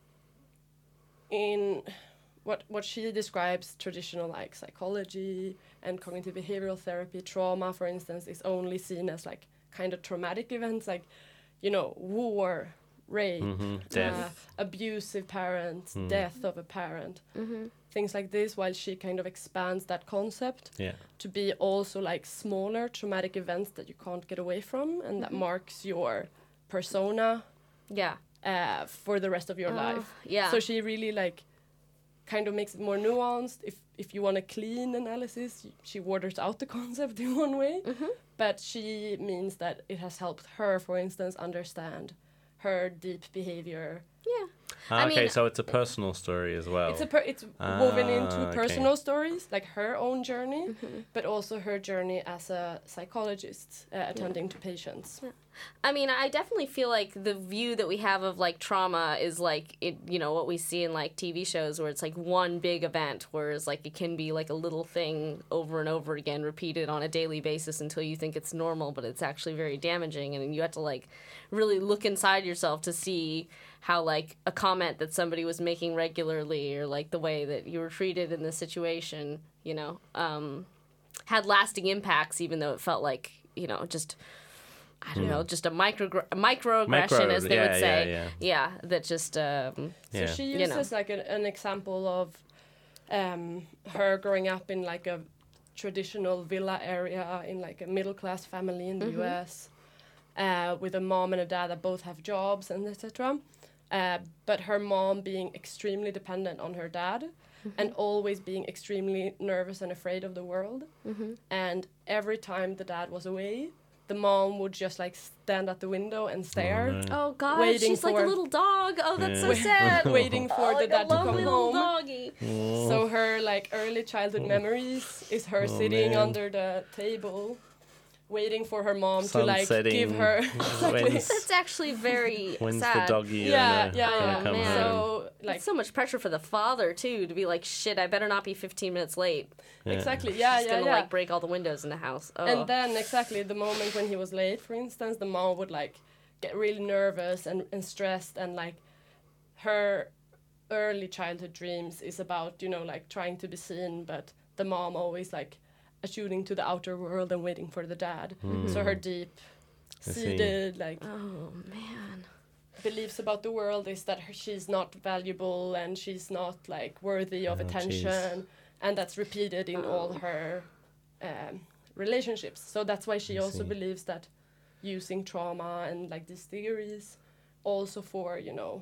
in what what she describes traditional like psychology and cognitive behavioral therapy, trauma, for instance, is only seen as like kind of traumatic events like, you know, war, rape, Mm-hmm. uh, Death. abusive parents, Mm. death of a parent, Mm-hmm. things like this, while she kind of expands that concept Yeah. to be also like smaller traumatic events that you can't get away from and that marks your persona Yeah. uh, for the rest of your Uh, life. Yeah. So she really like kind of makes it more nuanced. If if you want a clean analysis, she waters out the concept in one way, Mhm. but she means that it has helped her, for instance, understand her deep behavior. yeah. Ah, I okay, mean- so it's a personal story as well. It's a per- it's woven Ah, into okay. personal stories, like her own journey, Mm-hmm. but also her journey as a psychologist uh, attending to patients. I mean, I definitely feel like the view that we have of like trauma is like it, you know, what we see in like T V shows where it's like one big event, whereas like it can be like a little thing over and over again, repeated on a daily basis until you think it's normal, but it's actually very damaging, and you have to like really look inside yourself to see how like a comment that somebody was making regularly, or like the way that you were treated in this situation, you know, um, had lasting impacts, even though it felt like, you know, just. I don't know, just a micro a microaggression, Micro- as they yeah, would say. yeah, Yeah, that just um, So Yeah. she You know. uses like an, an example of um, her growing up in like a traditional villa area in like a middle class family in the Mhm. U S uh, with a mom and a dad that both have jobs and et cetera. Uh, but her mom being extremely dependent on her dad and always being extremely nervous and afraid of the world. Mhm. And every time the dad was away, the mom would just like stand at the window and stare. no. oh god, Waiting she's like a for- little dog. Oh, that's so Yeah. sad. Waiting for Oh, the like dad a to come lovely little home. doggy. Oh. So her like early childhood memories is her Oh, sitting man. under the table, waiting for her mom Sun to like setting. give her. When's, That's actually very when's the sad. doggy Yeah, gonna, yeah, gonna yeah. come man. home? So like It's so much pressure for the father too to be like, shit, I better not be fifteen minutes late. Yeah. exactly, yeah, She's yeah, gonna yeah. like break all the windows in the house. Oh. And then exactly the moment when he was late, for instance, the mom would like get really nervous and, and stressed, and like her early childhood dreams is about, you know, like trying to be seen, but the mom always like shooting to the outer world and waiting for the dad. Mm. So her deep I see. seated like oh man. beliefs about the world is that her, she's not valuable and she's not like worthy of Oh, attention, jeez. and that's repeated in all her um, relationships. So that's why she I also see. believes that using trauma and like these theories also for, you know,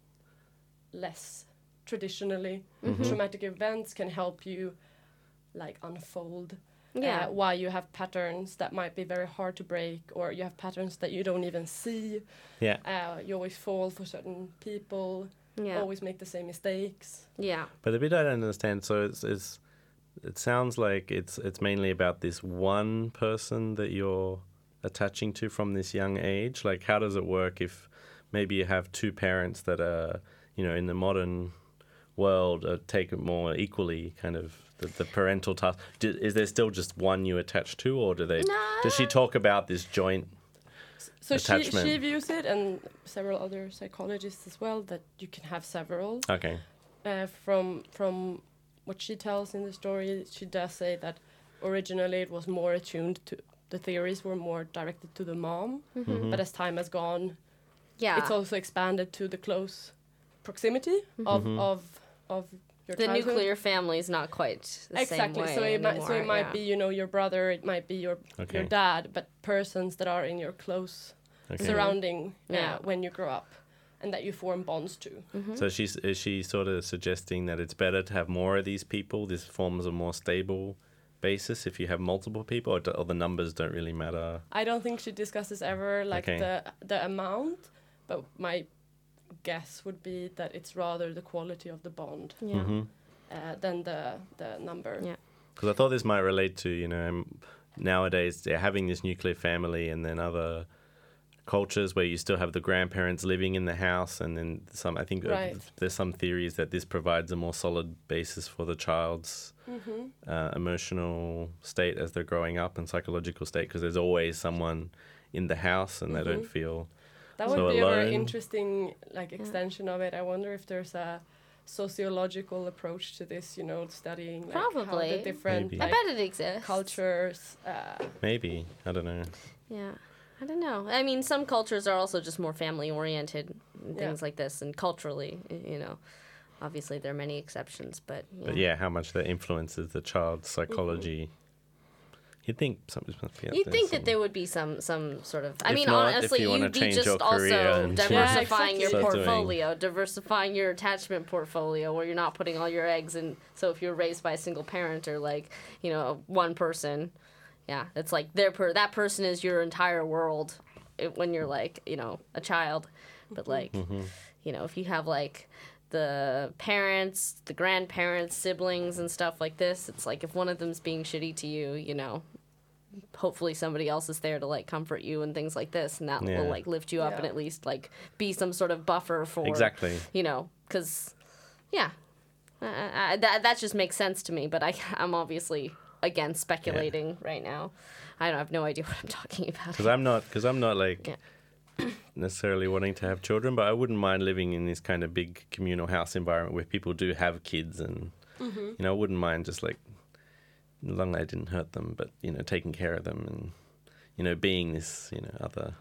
less traditionally Mm-hmm. traumatic events can help you like unfold Yeah. uh, why you have patterns that might be very hard to break, or you have patterns that you don't even see. Yeah. Uh, you always fall for certain people, yeah. always make the same mistakes. Yeah. But the bit I don't understand, so it's, it's it sounds like it's it's mainly about this one person that you're attaching to from this young age. Like, how does it work if maybe you have two parents that are, you know, in the modern world uh, take it more equally, kind of the, the parental task? Do, is there still just one you attach to, or do they? Does she talk about this joint? So she, Attachment. she views it, and several other psychologists as well, that you can have several. Okay. Uh, from from what she tells in the story, she does say that originally it was more attuned to, the theories were more directed to the mom, Mm-hmm. but as time has gone, Yeah. it's also expanded to the close proximity of Mm-hmm. of of your the childhood. nuclear family is not quite the Exactly. same way So it might so it anymore, might yeah. be, you know, your brother, it might be your Okay. your dad, but persons that are in your close Okay. surrounding uh, Yeah. when you grow up, and that you form bonds to. Mm-hmm. So she's is she sort of suggesting that it's better to have more of these people? This forms a more stable basis if you have multiple people, or, do, or the numbers don't really matter? I don't think she discusses ever like Okay. the the amount, but my guess would be that it's rather the quality of the bond Yeah. Mm-hmm. uh, than the the number. Yeah. Because I thought this might relate to, you know, um, nowadays they're having this nuclear family, and then other cultures where you still have the grandparents living in the house, and then some, I think uh, Right. there's some theories that this provides a more solid basis for the child's Mm-hmm. uh, emotional state as they're growing up, and psychological state, because there's always someone in the house and they don't Mhm. feel That So would be a very alone- interesting like extension of it. I wonder if there's a sociological approach to this, you know, studying like how Probably. the different Maybe. I like, bet it exists. cultures. Uh, maybe, I don't know. Yeah. I don't know. I mean, some cultures are also just more family oriented and Yeah. things like this, and culturally, y- you know, obviously there are many exceptions, but yeah. But yeah, how much that influences the child's psychology. You'd think something must be out You'd there, think that something. there would be some some sort of. I If mean, not, if honestly, you wanna you'd be change just your career also and- diversifying Yeah, your exactly. Start doing- portfolio, diversifying your attachment portfolio, where you're not putting all your eggs in. So if you're raised by a single parent or like, you know, one person, yeah, it's like their per that person is your entire world it, when you're like, you know, a child. But like, Mm-hmm. you know, if you have like the parents, the grandparents, siblings, and stuff like this, it's like if one of them's being shitty to you, you know, hopefully somebody else is there to like comfort you and things like this, and that Yeah. will like lift you up Yeah. and at least like be some sort of buffer for Exactly. you know, because yeah, uh, uh, that that just makes sense to me. But I I'm obviously again speculating right now. I don't have no idea what I'm talking about. Because I'm not, because I'm not like Yeah. necessarily wanting to have children, but I wouldn't mind living in this kind of big communal house environment where people do have kids, and you know, I wouldn't mind just like, as long as I didn't hurt them, but you know, taking care of them, and you know, being this, you know, other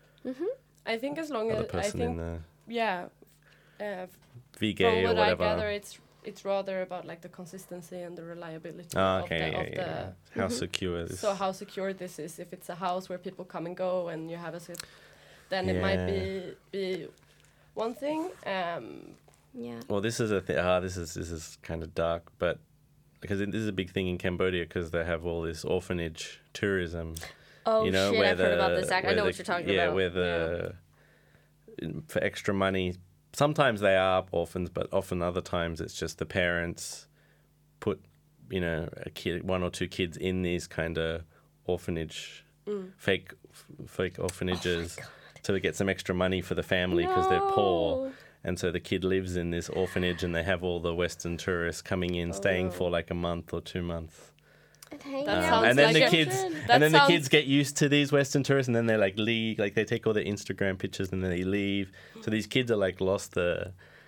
I think as long other as I person in think the yeah, uh, V from G or what I whatever. gather, it's it's rather about like the consistency and the reliability Ah, of okay, the, yeah, of yeah, the yeah. How secure is so how secure this is. If it's a house where people come and go and you have a sit, then it might be be one thing. Um, yeah. Well, this is a th- ah, this is this is kind of dark, but because this is a big thing in Cambodia, because they have all this orphanage tourism. Oh you know, shit! where I've heard about the- this. Act. I where know the- what you're talking yeah, about. where the for extra money. Sometimes they are orphans, but often other times it's just the parents put, you know, a kid, one or two kids in these kind of orphanage, fake, fake orphanages, so they get some extra money for the family because they're poor. And so the kid lives in this orphanage, and they have all the Western tourists coming in, staying for like a month or two months. And hanging That out sounds and then like the a- kids, That and then the sounds- kids get used to these Western tourists, and then they like leave, like they take all their Instagram pictures, and then they leave. So these kids are like lost the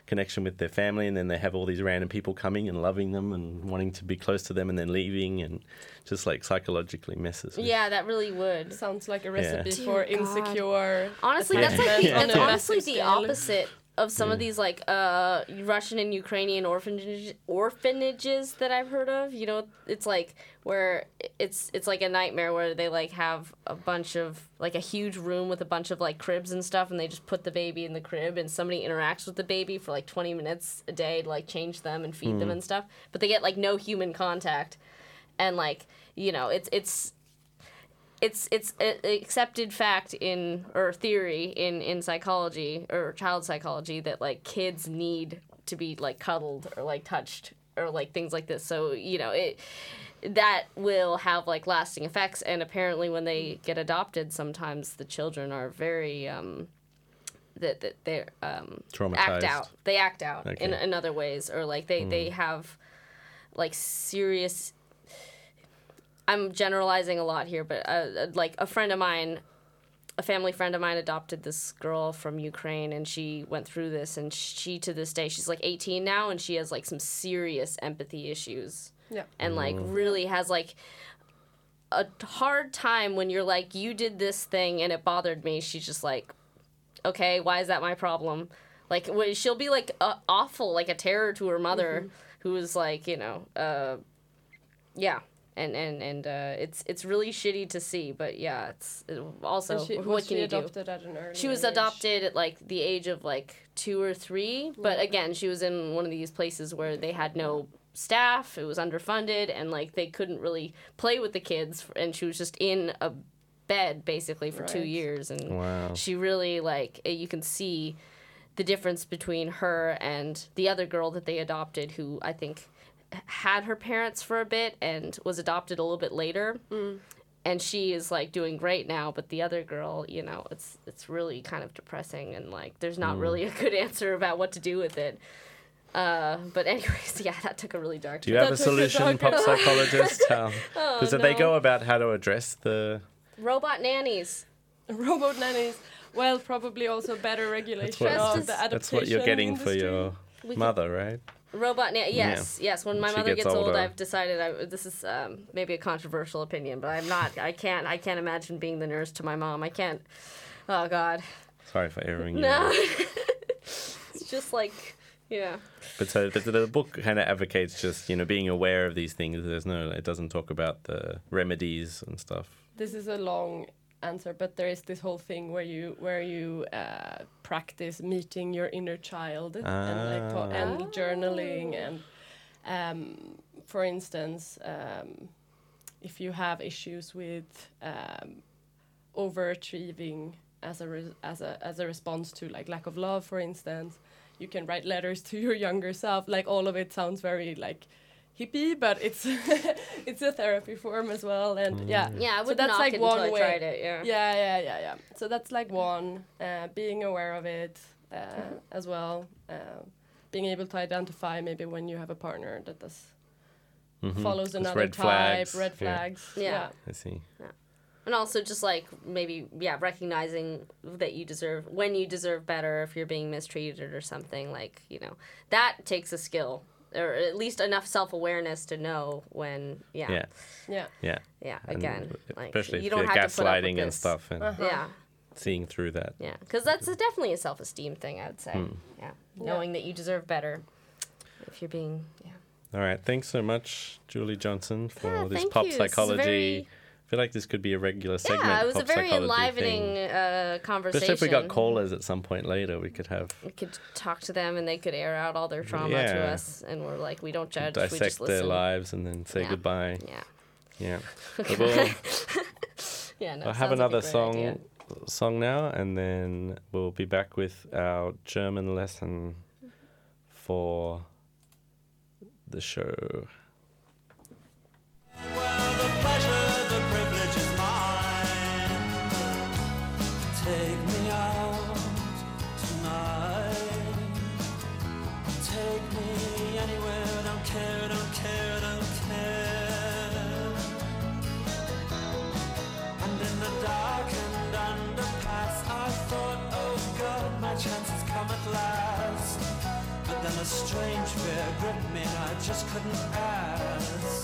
connection with their family, and then they have all these random people coming and loving them and wanting to be close to them and then leaving, and just like psychologically messes with. Yeah, that really would. Sounds like a recipe Yeah. for Dear God. insecure. Honestly, that's like the, attachment on that's a honestly massive the scale. opposite of some of these like uh, Russian and Ukrainian orphanage, orphanages that I've heard of. You know, it's like where it's it's like a nightmare where they like have a bunch of like a huge room with a bunch of like cribs and stuff, and they just put the baby in the crib, and somebody interacts with the baby for like twenty minutes a day to like change them and feed them and stuff, but they get like no human contact, and like you know it's it's. It's it's a accepted fact in or theory in, in psychology or child psychology that like kids need to be like cuddled or like touched or like things like this. So you know it that will have like lasting effects. And apparently when they get adopted, sometimes the children are very um, that that they um, Traumatized. act out. They act out Okay. in in other ways, or like they they have like serious. I'm generalizing a lot here, but uh, like a friend of mine, a family friend of mine adopted this girl from Ukraine, and she went through this, and she to this day, she's like eighteen now, and she has like some serious empathy issues. Yeah. And like really has like a hard time when you're like, you did this thing and it bothered me. She's just like, okay, why is that my problem? Like wh- she'll be like uh, awful, like a terror to her mother, who is like, you know, uh, yeah. And and and uh, it's it's really shitty to see, but yeah, it's it also And she, what was can she you do? adopted at an early She was age? adopted at like the age of like two or three, but Yeah. again, she was in one of these places where they had no staff, it was underfunded, and like they couldn't really play with the kids, and she was just in a bed basically for two Right. years, and Wow. she really like you can see the difference between her and the other girl that they adopted, who I think had her parents for a bit and was adopted a little bit later. Mm. And she is like doing great now, but the other girl, you know, it's it's really kind of depressing, and like there's not really a good answer about what to do with it. Uh, but anyways, yeah, that took a really dark. Do you have a That took a solution, dark- pop psychologist? How? Because they no. go about how to address the. Robot nannies. Robot nannies. Well, probably also better regulation what- of That's the just- adaptation That's what you're getting for industry. your We can- mother, right? Robot na- yes, yes. When my She mother gets gets, old, older. I've decided I, this is um, maybe a controversial opinion, but I'm not. I can't. I can't imagine being the nurse to my mom. I can't. Oh God. Sorry for airing you. No. It's just like, yeah. But so the, the book kind of advocates just, you know, being aware of these things. There's no, it doesn't talk about the remedies and stuff. This is a long answer, but there is this whole thing where you where you uh, practice meeting your inner child and like ta- Ah. and journaling, and um, for instance, um, if you have issues with um, overachieving as a re- as a as a response to like lack of love, for instance, you can write letters to your younger self. Like all of it sounds very like hippie, but it's it's a therapy form as well, and yeah. Yeah, I So would that's knock like it one until I way. tried it. Yeah. Yeah, yeah, yeah, yeah. So that's like one, uh, being aware of it uh, as well, uh, being able to identify maybe when you have a partner that does Mhm. follows It's another red type, flags. red Yeah. flags. Yeah. Yeah. I see. And also just like maybe yeah, recognizing that you deserve when you deserve better if you're being mistreated or something, like, you know, that takes a skill, or at least enough self-awareness to know when yeah. Yeah. Yeah. Yeah, Yeah. And again, like especially you if don't you're have to put up with gaslighting and this. stuff, and Uh-huh. Yeah. seeing through that. Yeah, because that's a, definitely a self-esteem thing, I would say. Hmm. Yeah, knowing that you deserve better if you're being. Yeah. All right. Thanks so much, Julie Johnson, for Yeah, this thank pop you. This is psychology. very- I feel like this could be a regular segment. Yeah, it was a pop very psychology enlivening thing. uh, conversation. Especially if we got callers at some point later, we could have We could talk to them and they could air out all their trauma to Yeah. us, and we're like, we don't judge, we dissect just their listen. lives and then say Yeah. goodbye. Yeah. Yeah. But we'll, Yeah, no, we'll sounds have like a another great song idea. song now, and then we'll be back with our German lesson for the show. Well, the pleasure, the privilege is mine. Take me out tonight. Take me anywhere, don't care, don't care, don't care. And in the darkened underpass, I thought, oh God, my chance has come at last. and a strange fear gripped me and I just couldn't ask.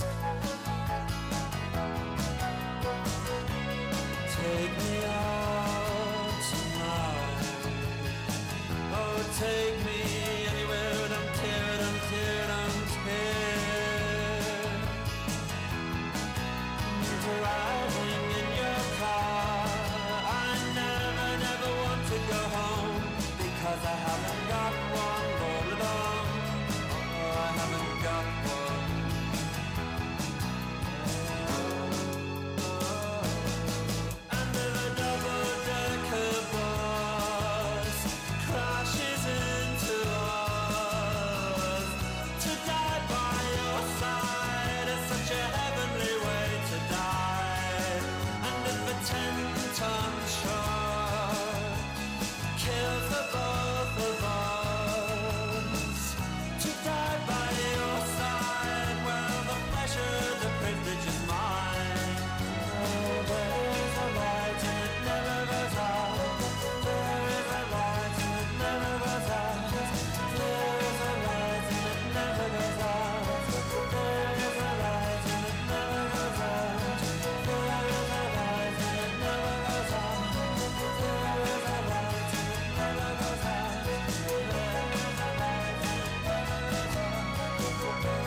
Take me out tonight. Oh, take me anywhere, don't care, don't care, don't care. Driving in your car, I never, never want to go home because I haven't got one all alone. Oh, I haven't got one. Under the double-decker bus crashes into us. To die by your side is such a heavenly way to die. And if a ten-ton truck kills the both of us, to die by your side, well, the pleasure, the privilege is mine. Oh, there is a light and it never goes out. There is a light and it never goes out. There is a light and it never goes out. There is a light and it never goes out. There is a light and it never goes out. There is a light and it never goes out. There is a light and it never goes out.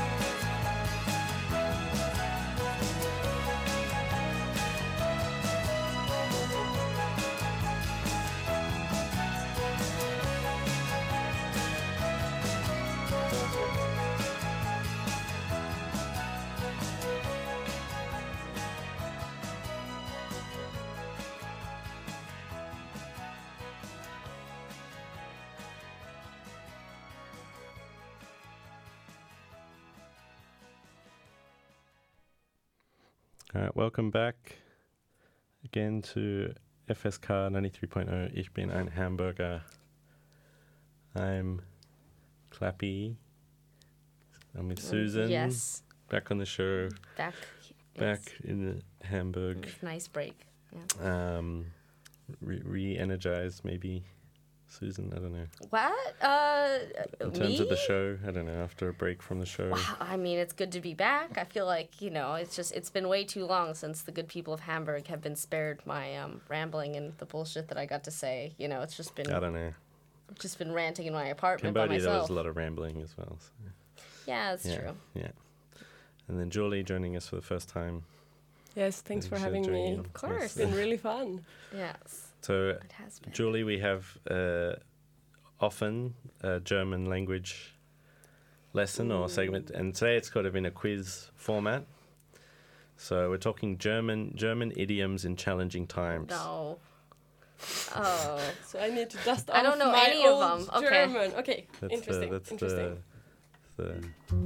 All right, welcome back again to F S K ninety-three point oh. Ich bin ein Hamburger. I'm Clappy. I'm with Susan. Yes. Back on the show. Back. Back yes. in Hamburg. Nice break. Yeah. Um, re- re-energized, maybe. Susan, I don't know. What? Uh, In terms me? of the show, I don't know. After a break from the show. I mean, it's good to be back. I feel like, you know, it's just, it's been way too long since the good people of Hamburg have been spared my um, rambling and the bullshit that I got to say. You know, it's just been, I don't know. just been ranting in my apartment by Cambodia, there was myself. a lot of rambling as well. So. Yeah, that's yeah, true. Yeah. And then Julie joining us for the first time. Yes, thanks for She's having joining me. in. Of course. It's been really fun. Yes, So, it has been. Julie, we have uh, often a German language lesson or segment, and today it's kind of in a quiz format. So we're talking German German idioms in challenging times. No. Oh. So I need to dust off I don't know my any of old them. Okay. German. Okay, That's interesting. The, that's interesting. The, the,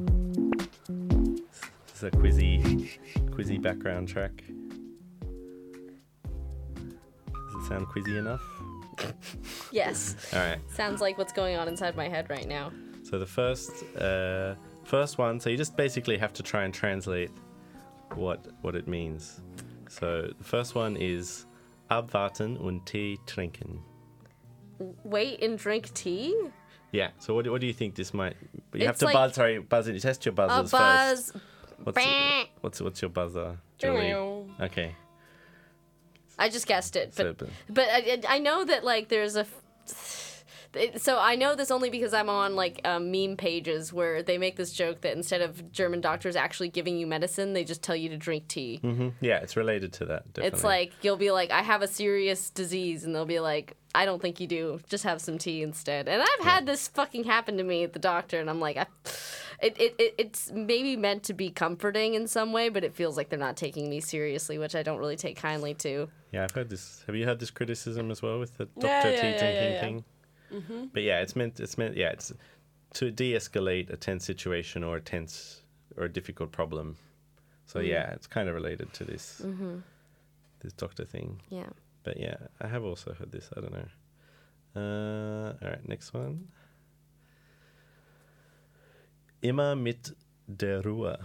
it's a quizzy, quizzy background track. Does it sound quizzy enough? Yes. All right. Sounds like what's going on inside my head right now. So the first, uh, first one. So you just basically have to try and translate what what it means. So the first one is abwarten und Tee trinken. Wait and drink tea? Yeah. So what do, what do you think this might? You have It's to like- buzz. Sorry, buzz it. Test your A buzzers buzz. first. What's what's what's your buzzer, Julie? Okay. I just guessed it, but So, but- but I, I know that like there's a. f- it- So I know this only because I'm on like um, meme pages where they make this joke that instead of German doctors actually giving you medicine, they just tell you to drink tea. Mhm. Yeah, it's related to that. Definitely. It's like you'll be like, I have a serious disease, and they'll be like, I don't think you do. Just have some tea instead. And I've had this fucking happen to me at the doctor, and I'm like, I, it, it, it it's maybe meant to be comforting in some way, but it feels like they're not taking me seriously, which I don't really take kindly to. Yeah, I've heard this. Have you had this criticism as well with the Yeah, doctor yeah, tea yeah, drinking yeah, yeah. thing? But yeah, it's meant. It's meant. Yeah, it's to de-escalate a tense situation or a tense or a difficult problem. So yeah, it's kind of related to this this doctor thing. Yeah. But yeah, I have also heard this. I don't know. Uh, all right, next one. Immer mit der Ruhe.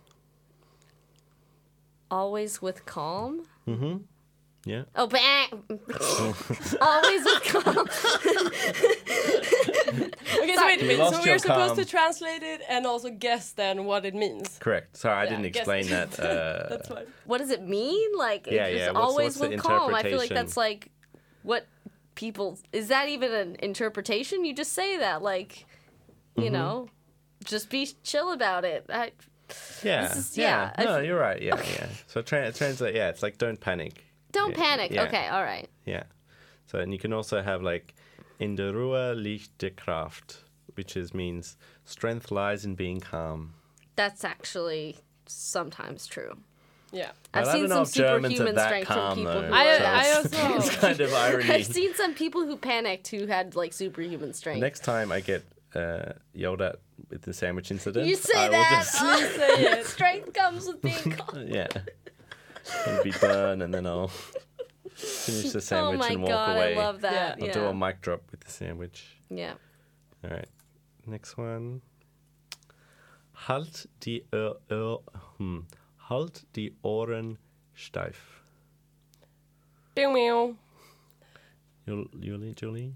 Always with calm. Mm-hmm. Yeah. Oh, bah. Always with calm. Okay, so wait, You wait. lost So your we're supposed calm. to translate it and also guess then what it means. Correct. Sorry, I Yeah, didn't guess explain it. that. Uh, That's fine. What does it mean? Like, Yeah, it's yeah, just what's- always what's the with calm. I feel like interpretation? that's like what people. Is that even an interpretation? You just say that, like, you Mm-hmm. know, just be chill about it. I, yeah. This is- yeah. yeah, No, I- you're right. Yeah, yeah. So tra- translate. Yeah, it's like don't panic. don't Yeah, panic. yeah. Okay, all right. Yeah. So and you can also have like in der Ruhe liegt die Kraft, which is means strength lies in being calm. That's actually sometimes true. Yeah. I've But I seen don't know some if Germans are superhuman that strength calm, from people though. who I, So are. I it's- also. It's kind of irony. I've seen some people who panicked who had like superhuman strength. Next time I get uh, yelled at with the sandwich incident, you say I will that. just Oh, say it. strength comes with being calm. yeah, it'll be burned, and then I'll finish the Oh sandwich my and walk god, away. I love that. I'll Yeah. do a mic drop with the sandwich. yeah. All right, next one. Halt die Ö Ö hm. Halt die Ohren steif. Meow, meow. Jul- Julie, Julie.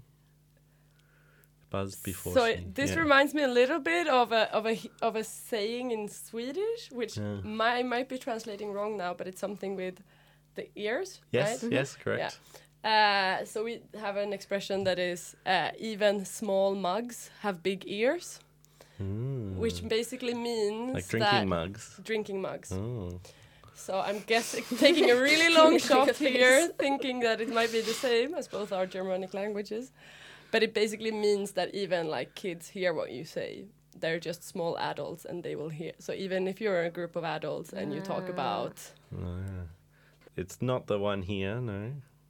Buzz before. So she- this yeah. reminds me a little bit of a of a of a saying in Swedish, which Yeah. might might be translating wrong now, but it's something with the ears. Yes, right? yes, correct. Uh, so we have an expression that is uh, even small mugs have big ears, Mm. which basically means Like drinking that mugs. drinking mugs. Oh. So I'm guessing taking a really long Making shot a face. here, thinking that it might be the same as both our Germanic languages, but it basically means that even like kids hear what you say. They're just small adults and they will hear. So even if you're a group of adults and you talk about Oh, yeah. It's not the one here, no.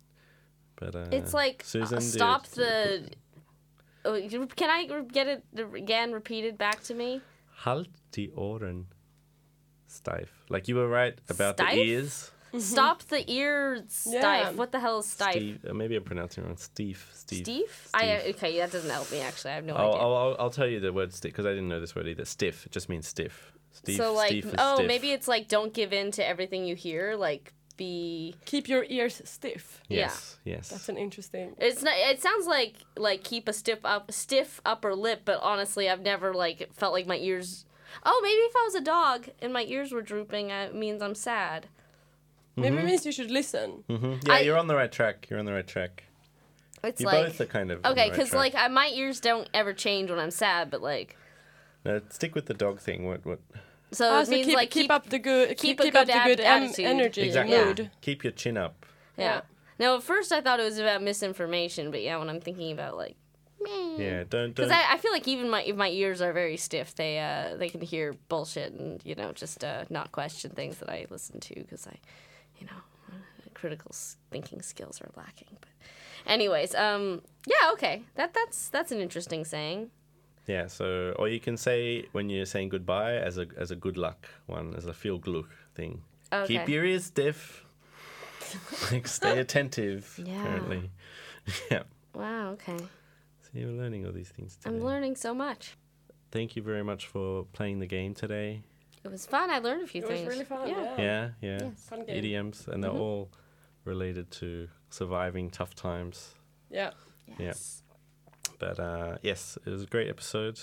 But uh, It's like Susan, uh, do- stop the. Oh, you- can I re- get it again repeated back to me? Halt die Ohren steif. Like you were right about Steif? the ears. Stop the ears Yeah. stife. What the hell is stife? Steve, uh, maybe I'm pronouncing it wrong. Steve. Steve. Steve? I uh, okay. That doesn't help me actually. I have no I'll, idea. I'll, I'll, I'll tell you the word stiff because I didn't know this word either. Stiff. It just means stiff. Steve, so like, Steve is oh, stiff. maybe it's like don't give in to everything you hear. Like be. keep your ears stiff. Yes. Yes. That's an interesting. It's not. It sounds like like keep a stiff up, stiff upper lip. But honestly, I've never like felt like my ears. Oh, maybe if I was a dog and my ears were drooping, uh, it means I'm sad. Maybe it means you should listen. hmm Yeah, I- you're on the right track. You're on the right track. It's You like both are kind of on the okay, right because track. like I, my ears don't ever change when I'm sad, but like No, stick with the dog thing. What? What? so Ah, it so means keep, like keep, up the good keep, keep a keep good up the good ab- em- attitude. energy Exactly. mood. Keep your chin up. Yeah. Yeah. Now, at first I thought it was about misinformation, but yeah, when I'm thinking about like, Yeah. Don't. because Don't. I, I feel like even my if my ears are very stiff, they uh they can hear bullshit and you know just uh, not question things that I listen to because I, you know, uh, critical s- thinking skills are lacking. But, anyways, um, yeah, okay, that that's that's an interesting saying. Yeah, so or you can say when you're saying goodbye as a as a good luck one, as a feel gluk thing. Keep Okay. your ears stiff. Like stay attentive. Yeah. Apparently. Yeah. Wow. Okay, So you're learning all these things today. I'm learning so much. Thank you very much for playing the game today. It was fun. I learned a few It was things. really fun. Yeah. Yeah. Yeah, yeah. Yes. Fun game. Idioms, and they're all related to surviving tough times. Yeah. Yes. But uh, yes, it was a great episode.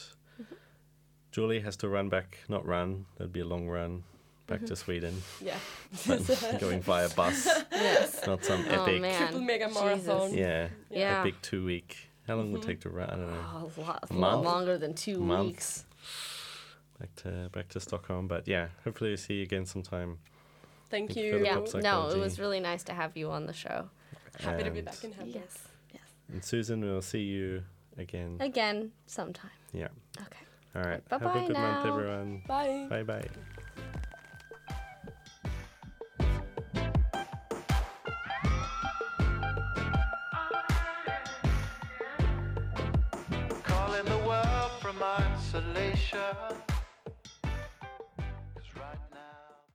Julie has to run back, not run, that'd be a long run, back to Sweden. Yeah. Going via bus, Yes. not some Oh epic, man. Triple mega marathon. yeah, Yeah. epic two week. How long would it take to run? I don't know. Oh, a lot, a Month? lot longer than two Month. weeks. Back to back to Stockholm, but yeah, hopefully we'll see you again sometime. Thank Thank you you. for the Yeah. pop No, psychology. it was really nice to have you on the show. Happy to be And- back in Hamburg. Yes. Yes. And Susan, we'll see you again. Again, sometime. Yeah. Okay. All right. Bye-bye Have a good month, now. everyone. Bye. Bye bye. Calling the world from isolation.